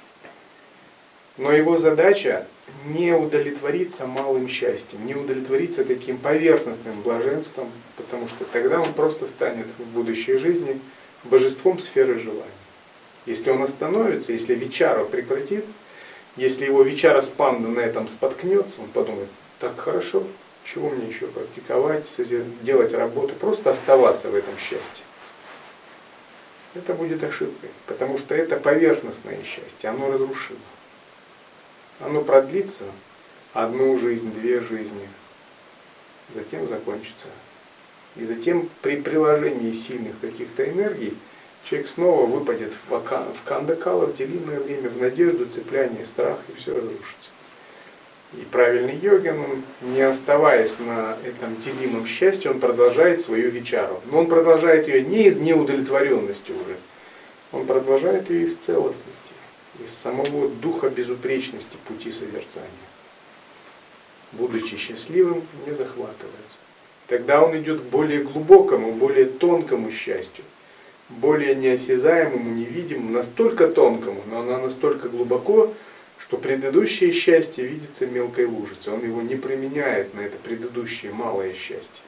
Но его задача не удовлетвориться малым счастьем, не удовлетвориться таким поверхностным блаженством, потому что тогда он просто станет в будущей жизни божеством сферы желаний. Если он остановится, если вичара прекратит, если его вичара спанда на этом споткнется, он подумает: так хорошо, чего мне еще практиковать, делать работу, просто оставаться в этом счастье. Это будет ошибкой, потому что это поверхностное счастье, оно разрушимо. Оно продлится одну жизнь, две жизни, затем закончится. И затем при приложении сильных каких-то энергий человек снова выпадет в кандакала, в делимое время, в надежду, цепляние, страх, и все разрушится. И правильный йогин, он, не оставаясь на этом делимом счастье, он продолжает свою вичару. Но он продолжает ее не из неудовлетворенности уже, он продолжает ее из целостности, из самого духа безупречности пути созерцания. Будучи счастливым, не захватывается. Тогда он идет к более глубокому, более тонкому счастью, более неосязаемому, невидимому, настолько тонкому, но оно настолько глубоко, что предыдущее счастье видится мелкой лужицей. Он его не применяет на это предыдущее малое счастье.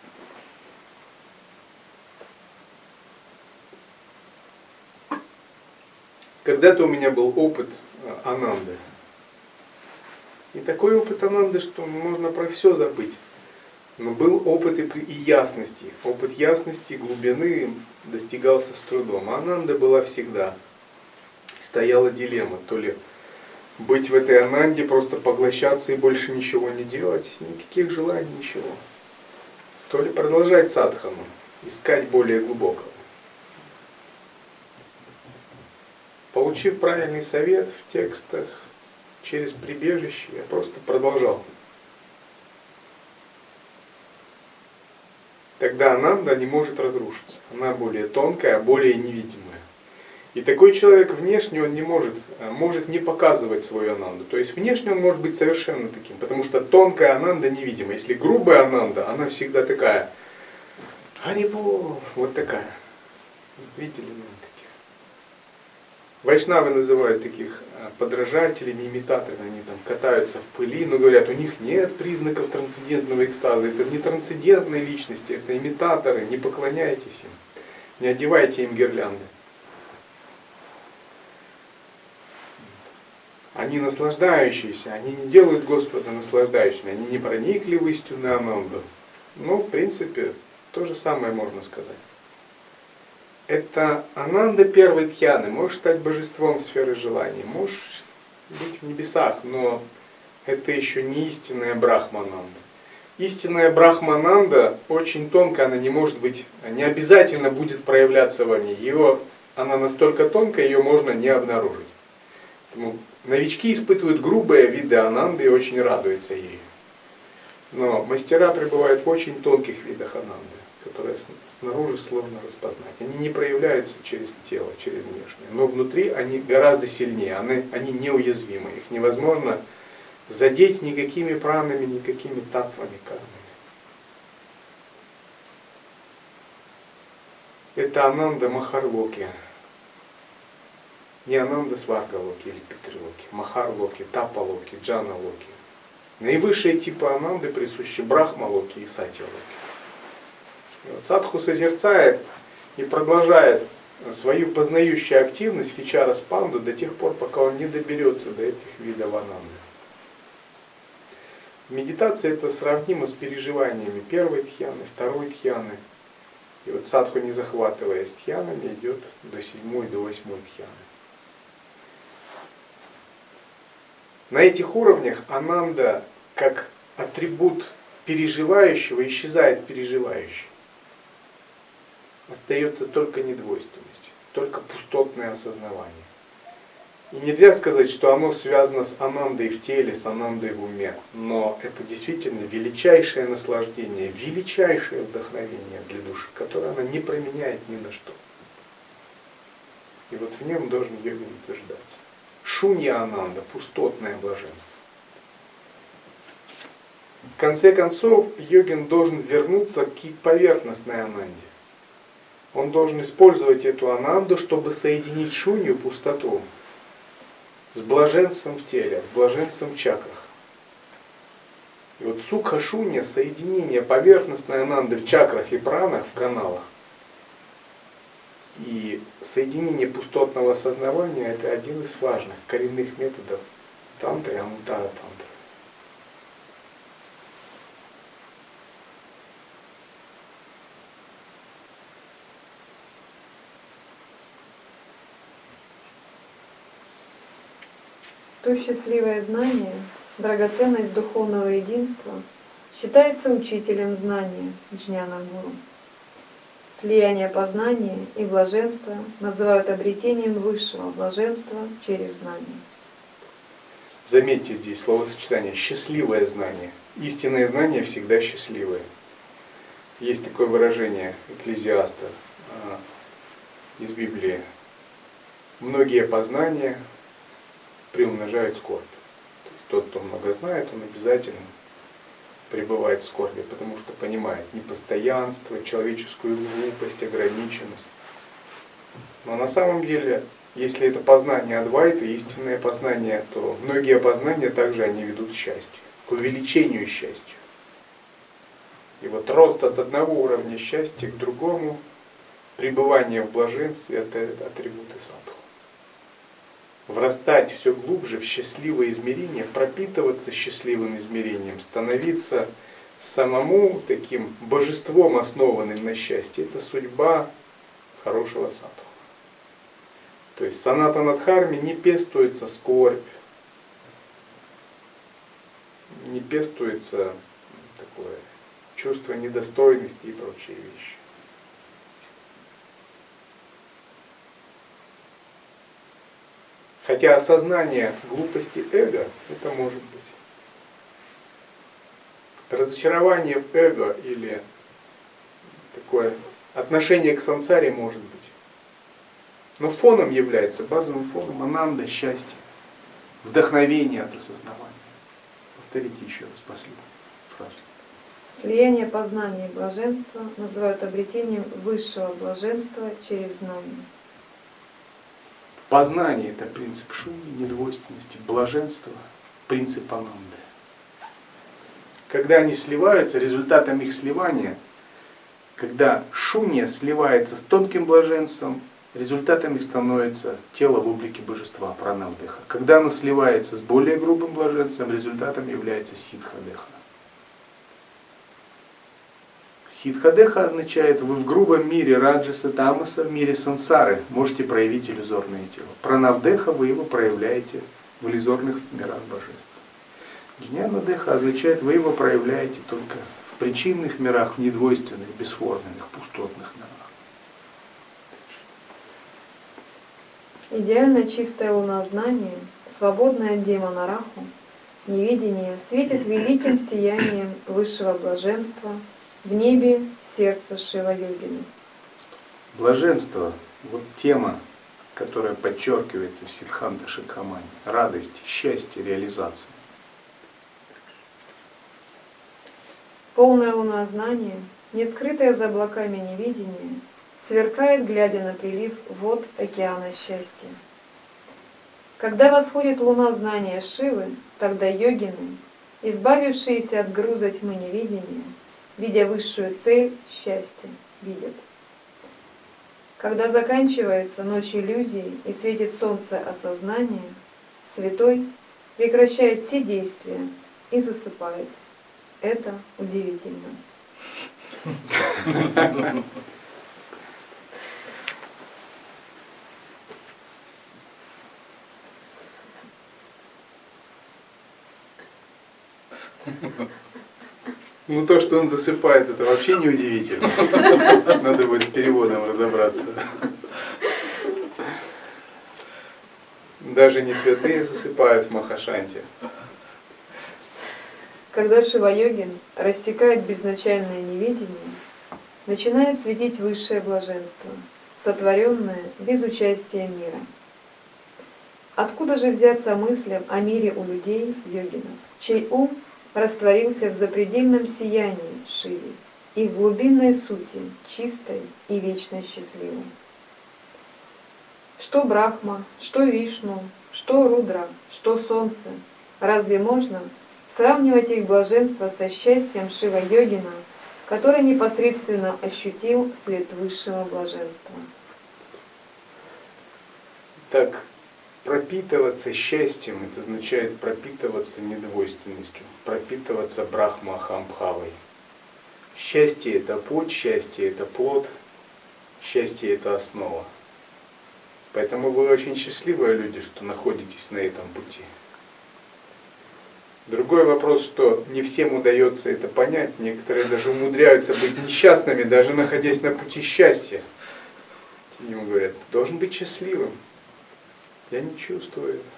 Когда-то у меня был опыт ананды. И такой опыт ананды, что можно про все забыть. Но был опыт и ясности. Опыт ясности, глубины достигался с трудом. А ананда была всегда. Стояла дилемма. То ли быть в этой ананде, просто поглощаться и больше ничего не делать. Никаких желаний, ничего. То ли продолжать садхану. Искать более глубокого. Получив правильный совет в текстах, через прибежище, я просто продолжал. Тогда ананда не может разрушиться. Она более тонкая, более невидимая. И такой человек внешне он не может не показывать свою ананду. То есть внешне он может быть совершенно таким, потому что тонкая ананда невидима. Если грубая ананда, она всегда такая. Харибол, вот такая. Видели ли таких? Вайшнавы называют таких подражателями, имитаторами. Они там катаются в пыли, но говорят, у них нет признаков трансцендентного экстаза. Это не трансцендентные личности, это имитаторы. Не поклоняйтесь им, не одевайте им гирлянды. Они наслаждающиеся, они не делают Господа наслаждающими, они не проникли в истинную ананду. Но, в принципе, то же самое можно сказать. Это ананда первой дхьяны. Можешь стать божеством сферы желаний, можешь быть в небесах, но это еще не истинная брахмананда. Истинная брахмананда очень тонкая, она не может быть, не обязательно будет проявляться во мне. Она настолько тонкая, ее можно не обнаружить. Поэтому новички испытывают грубые виды ананды и очень радуются ей. Но мастера пребывают в очень тонких видах ананды, которые снаружи сложно распознать. Они не проявляются через тело, через внешнее. Но внутри они гораздо сильнее, они неуязвимы. Их невозможно задеть никакими пранами, никакими татвами, кармами. Это ананда Махарлоки. Не ананда Сваргалоки или Питрилоки. Махарлоки, Тапалоки, Джаналоки. Наивысшие типы ананды присущи Брахмалоки и Сатьялоки. Садху созерцает и продолжает свою познающую активность Вичара Спанду до тех пор, пока он не доберется до этих видов ананды. Медитация это сравнимо с переживаниями первой дхьяны, второй дхьяны. И вот садху, не захватываясь дхьянами, идет до 7-й, до 8-й дхьяны. На этих уровнях ананда как атрибут переживающего исчезает переживающий. Остается только недвойственность, только пустотное осознавание. И нельзя сказать, что оно связано с анандой в теле, с анандой в уме. Но это действительно величайшее наслаждение, величайшее вдохновение для души, которое она не променяет ни на что. И вот в нем должен йогин утверждаться. Шунья ананда, пустотное блаженство. В конце концов, йогин должен вернуться к поверхностной ананде. Он должен использовать эту ананду, чтобы соединить шунью, пустоту, с блаженством в теле, с блаженством в чакрах. И вот сукха шунья, соединение поверхностной ананды в чакрах и пранах, в каналах, и соединение пустотного осознавания – это один из важных коренных методов тантры, анутара тантры. То счастливое знание, драгоценность духовного единства, считается учителем знания, джняна-гуру. Слияние познания и блаженства называют обретением высшего блаженства через знание. Заметьте здесь словосочетание «счастливое знание». Истинное знание всегда счастливое. Есть такое выражение Экклезиаста из Библии. Многие познания приумножают скорбь. То есть тот, кто много знает, он обязательно пребывает в скорби, потому что понимает непостоянство, человеческую глупость, ограниченность. Но на самом деле, если это познание Адвайта, истинное познание, то многие познания также они ведут к счастью, к увеличению счастья. И вот рост от одного уровня счастья к другому, пребывание в блаженстве – это атрибуты садху. Врастать все глубже в счастливое измерение, пропитываться счастливым измерением, становиться самому таким божеством, основанным на счастье. Это судьба хорошего садху. То есть в санатана-дхарме не пестуется скорбь, не пестуется такое чувство недостойности и прочие вещи. Хотя осознание глупости эго, это может быть. Разочарование в эго или такое отношение к сансаре может быть. Но фоном является, базовым фоном ананда, счастье, вдохновение от осознавания. Повторите еще раз последнюю фразу. Слияние познания и блаженства называют обретением высшего блаженства через знание. Познание – это принцип шуньи, недвойственности, блаженства, принцип ананды. Когда они сливаются, результатом их сливания, когда шунья сливается с тонким блаженством, результатом их становится тело в облике божества, пранавдеха. Когда оно сливается с более грубым блаженством, результатом является сиддхадеха. Сиддхадеха означает, вы в грубом мире раджаса, тамаса, в мире сансары можете проявить иллюзорное тело. Пранавдеха вы его проявляете в иллюзорных мирах божества. Джняна деха означает, вы его проявляете только в причинных мирах, в недвойственных, бесформенных, пустотных мирах. Идеально чистая луна знания, свободная от демона Раху, невидение, светит великим сиянием высшего блаженства в небе сердца Шива-йогини. Блаженство – вот тема, которая подчеркивается в Сиддханта Шикхамани. Радость, счастье, реализация. Полная луна знания, не скрытая за облаками невидения, сверкает, глядя на прилив вод океана счастья. Когда восходит луна знания Шивы, тогда йогины, избавившиеся от груза тьмы невидения, видя высшую цель счастья, видят. Когда заканчивается ночь иллюзий и светит солнце осознания, святой прекращает все действия и засыпает. Это удивительно. Ну то, что он засыпает, это вообще не удивительно. Надо будет с переводом разобраться. Даже не святые засыпают в Махашанте. Когда Шива-йогин рассекает безначальное невидение, начинает светить высшее блаженство, сотворенное без участия мира. Откуда же взяться мыслям о мире у людей, йогинов, чей ум растворился в запредельном сиянии Шивы и в глубинной сути, чистой и вечно счастливой? Что Брахма, что Вишну, что Рудра, что Солнце, разве можно сравнивать их блаженство со счастьем Шива-йогина, который непосредственно ощутил свет высшего блаженства? Так, пропитываться счастьем, это означает пропитываться недвойственностью, пропитываться брахма-ахамбхавой. Счастье – это путь, счастье – это плод, счастье – это основа. Поэтому вы очень счастливые люди, что находитесь на этом пути. Другой вопрос, что не всем удается это понять, некоторые даже умудряются быть несчастными, даже находясь на пути счастья. Те ему говорят, ты должен быть счастливым. Я не чувствую это.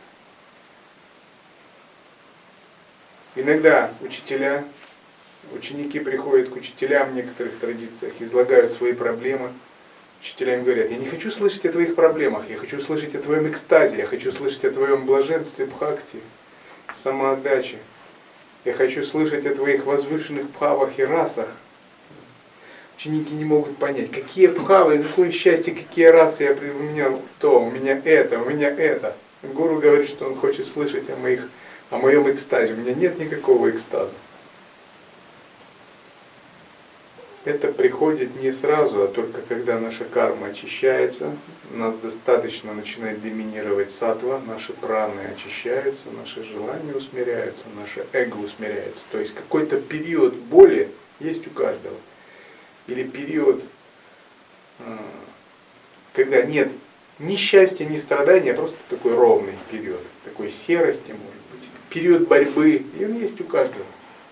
Иногда ученики приходят к учителям в некоторых традициях, излагают свои проблемы. Учителя им говорят, я не хочу слышать о твоих проблемах, я хочу слышать о твоем экстазе, я хочу слышать о твоем блаженстве, бхакти, самоотдаче. Я хочу слышать о твоих возвышенных бхавах и расах. Ученики не могут понять, какие бхавы, какое счастье, какие расы, у меня то, у меня это, у меня это. Гуру говорит, что он хочет слышать о моем экстазе. У меня нет никакого экстаза. Это приходит не сразу, а только когда наша карма очищается, у нас достаточно начинает доминировать саттва, наши праны очищаются, наши желания усмиряются, наше эго усмиряется. То есть какой-то период боли есть у каждого. Или период, когда нет ни счастья, ни страдания, а просто такой ровный период, такой серости, может быть. Период борьбы, и он есть у каждого.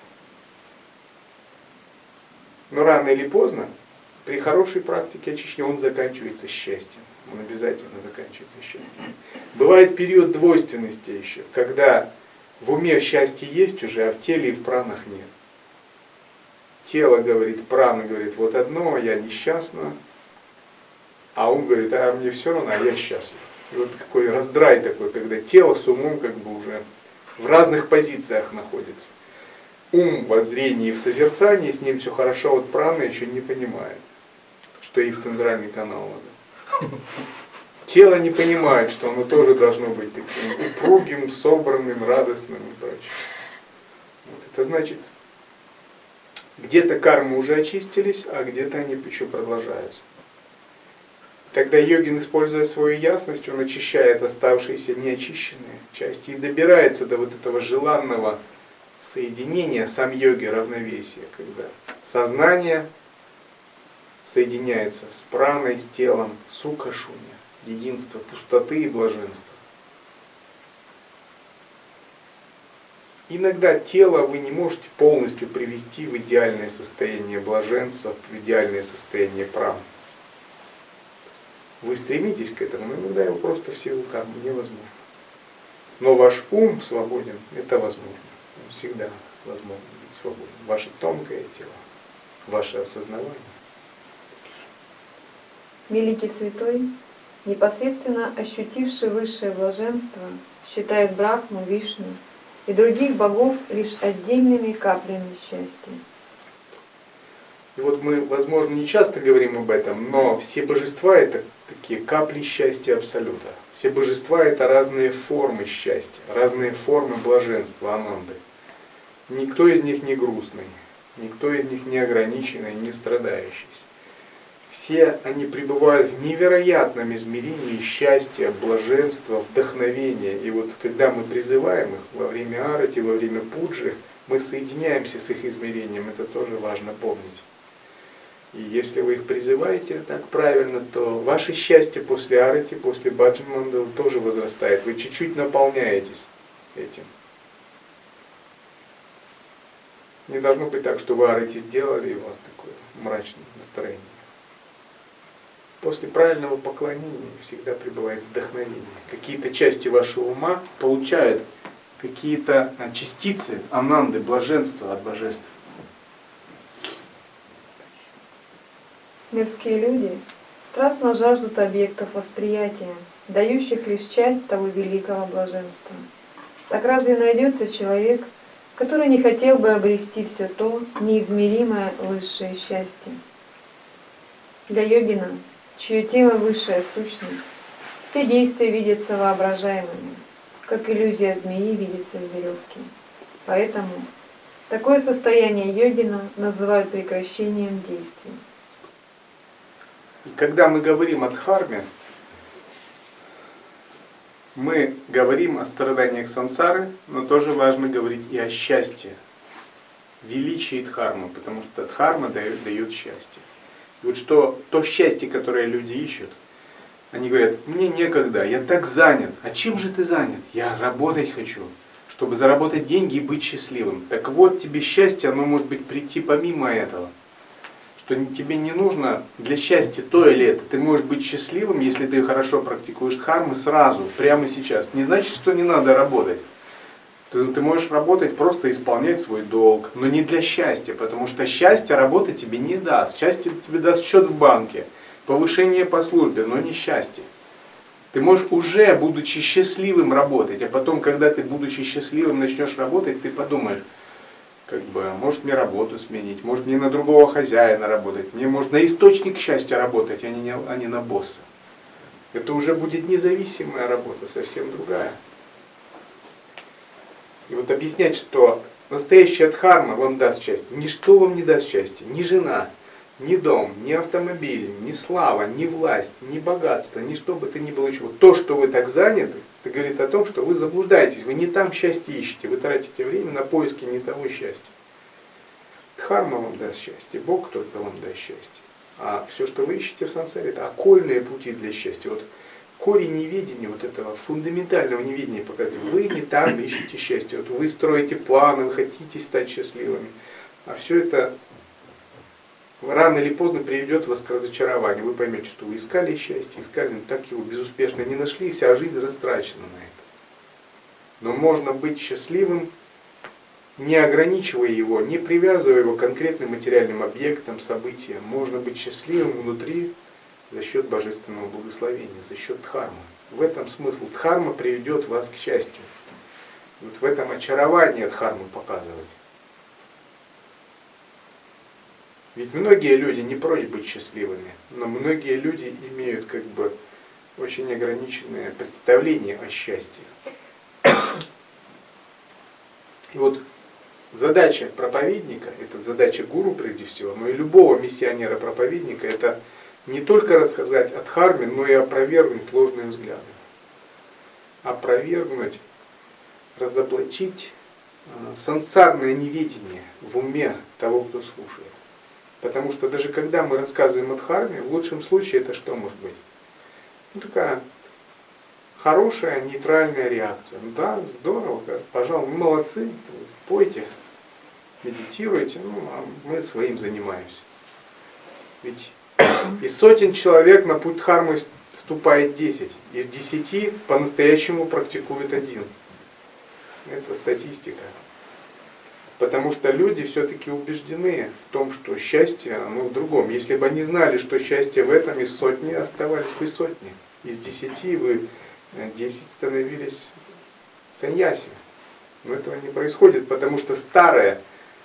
Но рано или поздно, при хорошей практике очищения, он заканчивается счастьем. Он обязательно заканчивается счастьем. Бывает период двойственности еще, когда в уме счастье есть уже, а в теле и в пранах нет. Тело говорит, прана говорит, вот одно, я несчастна, а ум говорит, а мне все равно, а я счастлив. И вот какой раздрай такой, когда тело с умом как бы уже в разных позициях находится. Ум во зрении и в созерцании, с ним все хорошо, вот прана еще не понимает, что и в центральный канал надо. Тело не понимает, что оно тоже должно быть таким упругим, собранным, радостным и прочее. Вот это значит, где-то кармы уже очистились, а где-то они еще продолжаются. Тогда йогин, используя свою ясность, он очищает оставшиеся неочищенные части и добирается до вот этого желанного соединения сам йоги, равновесия, когда сознание соединяется с праной, с телом, сука шуня, единство пустоты и блаженства. иногда тело вы не можете полностью привести в идеальное состояние блаженства, в идеальное состояние праны. Вы стремитесь к этому, но иногда его просто в силу кармы невозможно. Но ваш ум свободен, это возможно. Он всегда возможно быть свободен. Ваше тонкое тело, ваше осознавание. Великий святой, непосредственно ощутивший высшее блаженство, считает Брахму, Вишну и других богов лишь отдельными каплями счастья. И вот мы, возможно, не часто говорим об этом, но все божества — это такие капли счастья Абсолюта. Все божества — это разные формы счастья, разные формы блаженства, ананды. Никто из них не грустный, никто из них не ограниченный, не страдающий. Все они пребывают в невероятном измерении счастья, блаженства, вдохновения. И вот когда мы призываем их во время арати, во время пуджи, мы соединяемся с их измерением, это тоже важно помнить. И если вы их призываете так правильно, то ваше счастье после арати, после баджан мандалы тоже возрастает. Вы чуть-чуть наполняетесь этим. Не должно быть так, что вы арати сделали, и у вас такое мрачное настроение. После правильного поклонения всегда пребывает вдохновение. Какие-то части вашего ума получают какие-то частицы ананды, блаженства от божества. Мирские люди страстно жаждут объектов восприятия, дающих лишь часть того великого блаженства. Так разве найдется человек, который не хотел бы обрести все то неизмеримое высшее счастье? Для йогина, чье тело высшая сущность, все действия видятся воображаемыми, как иллюзия змеи видится в веревке. Поэтому такое состояние йогина называют прекращением действий. И когда мы говорим о дхарме, мы говорим о страданиях сансары, но тоже важно говорить и о счастье, величии дхармы, потому что дхарма дает счастье. И вот что то счастье, которое люди ищут, они говорят: мне некогда, я так занят. А чем же ты занят? Я работать хочу, чтобы заработать деньги и быть счастливым. Так вот тебе счастье, оно может быть прийти помимо этого. Что тебе не нужно для счастья то или это. Ты можешь быть счастливым, если ты хорошо практикуешь дхарму сразу, прямо сейчас. Не значит, что не надо работать. Ты можешь работать, просто исполнять свой долг, но не для счастья, потому что счастье работа тебе не даст. Счастье тебе даст счет в банке, повышение по службе, но не счастье. Ты можешь уже, будучи счастливым, работать, а потом, когда ты, будучи счастливым, начнешь работать, ты подумаешь: может мне работу сменить, может мне на другого хозяина работать, мне может на источник счастья работать, а не на босса. Это уже будет независимая работа, совсем другая. И вот объяснять, что настоящая дхарма вам даст счастье. Ничто вам не даст счастья. Ни жена, ни дом, ни автомобиль, ни слава, ни власть, ни богатство, ни что бы то ни было чего. То, что вы так заняты, это говорит о том, что вы заблуждаетесь. Вы не там счастье ищете. Вы тратите время на поиски не того счастья. Дхарма вам даст счастье. Бог только вам даст счастье. А все, что вы ищете в сансаре, это окольные пути для счастья. Вот корень неведения, вот этого фундаментального неведения показывает: вы не там ищете счастье. Вот вы строите планы, вы хотите стать счастливыми. А все это рано или поздно приведет вас к разочарованию. Вы поймете, что вы искали счастье, искали, но так его безуспешно не нашли, и вся жизнь растрачена на это. Но можно быть счастливым, не ограничивая его, не привязывая его к конкретным материальным объектам, событиям. Можно быть счастливым внутри за счет божественного благословения, за счет дхармы. В этом смысл. Дхарма приведет вас к счастью. Вот в этом очарование дхармы показывать. Ведь многие люди не прочь быть счастливыми, но многие люди имеют очень ограниченное представление о счастье. И вот задача проповедника, это задача гуру прежде всего, но и любого миссионера-проповедника, это не только рассказать о дхарме, но и опровергнуть ложные взгляды. Опровергнуть, разоблачить сансарное неведение в уме того, кто слушает. Потому что даже когда мы рассказываем о дхарме, в лучшем случае это что может быть? Такая хорошая нейтральная реакция. Ну да, здорово, пожалуйста, вы молодцы, пойте, медитируйте, ну а мы своим занимаемся. Ведь из сотен человек на путь дхармы вступает 10. Из 10 по-настоящему практикует 1. Это статистика. Потому что люди все-таки убеждены в том, что счастье, оно в другом. Если бы они знали, что счастье в этом, из сотни оставались бы сотни. Из 10 вы 10 становились саньяси. Но этого не происходит, потому что старые,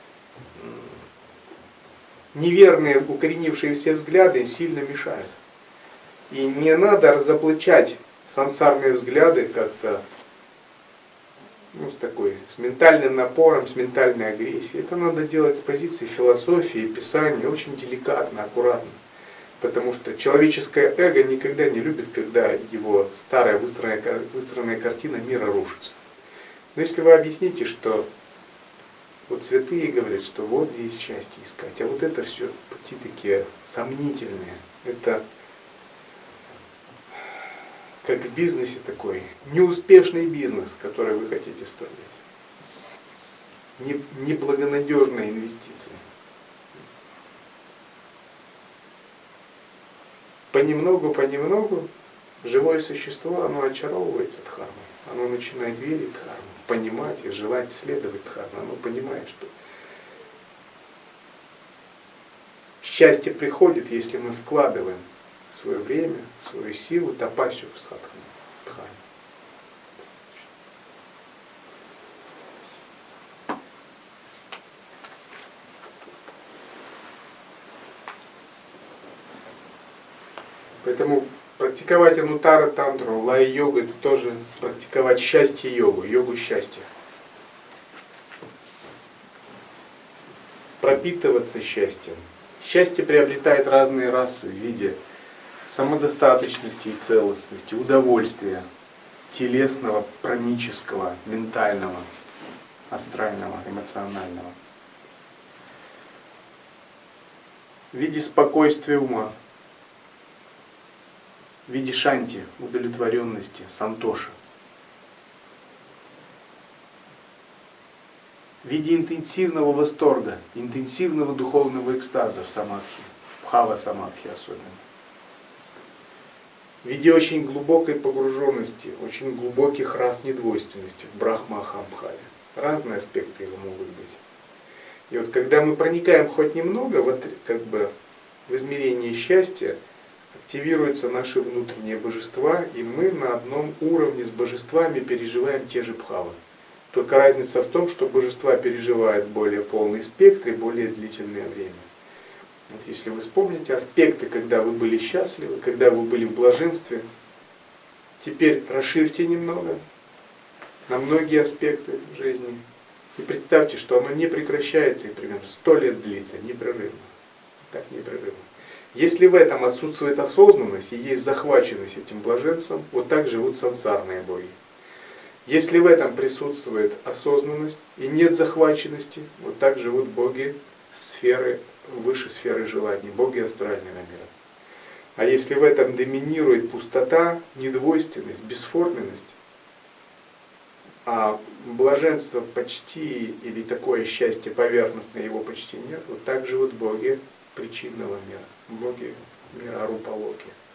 неверные, укоренившиеся взгляды сильно мешают. И не надо разоблачать сансарные взгляды как-то с ментальным напором, с ментальной агрессией. Это надо делать с позиции философии, писания, очень деликатно, аккуратно. Потому что человеческое эго никогда не любит, когда его старая выстроенная картина мира рушится. Но если вы объясните, что вот святые говорят, что вот здесь счастье искать, а вот это все пути такие сомнительные. Это как в бизнесе такой, неуспешный бизнес, который вы хотите строить. Неблагонадежная инвестиция. Понемногу живое существо, оно очаровывается дхармой. Оно начинает верить в дхарму, понимать и желать следовать дхарме. Оно понимает, что счастье приходит, если мы вкладываем свое время, свою силу, тапасию в садхану, в дхарму. Поэтому практиковать анутара тантру, лай-йогу, это тоже практиковать счастье-йогу, йогу счастья. Пропитываться счастьем. Счастье приобретает разные расы в виде самодостаточности и целостности, удовольствия, телесного, пранического, ментального, астрального, эмоционального. В виде спокойствия ума, в виде шанти, удовлетворенности, сантоши. В виде интенсивного восторга, интенсивного духовного экстаза в самадхи, в бхава-самадхи особенно. В виде очень глубокой погруженности, очень глубоких рас недвойственности в брахма-ахамбхаве. Разные аспекты его могут быть. И вот когда мы проникаем хоть немного в измерение счастья, активируются наши внутренние божества, и мы на одном уровне с божествами переживаем те же бхавы. Только разница в том, что божества переживают более полный спектр и более длительное время. Вот если вы вспомните аспекты, когда вы были счастливы, когда вы были в блаженстве, теперь расширьте немного на многие аспекты жизни. И представьте, что оно не прекращается и примерно 100 лет длится, непрерывно. Так непрерывно. Если в этом отсутствует осознанность и есть захваченность этим блаженством, вот так живут сансарные боги. Если в этом присутствует осознанность и нет захваченности, вот так живут боги сферы, выше сферы желаний, боги астрального мира. А если в этом доминирует пустота, недвойственность, бесформенность, а блаженство почти или такое счастье поверхностное его почти нет, вот так живут боги причинного мира, боги мира Арупа-локи.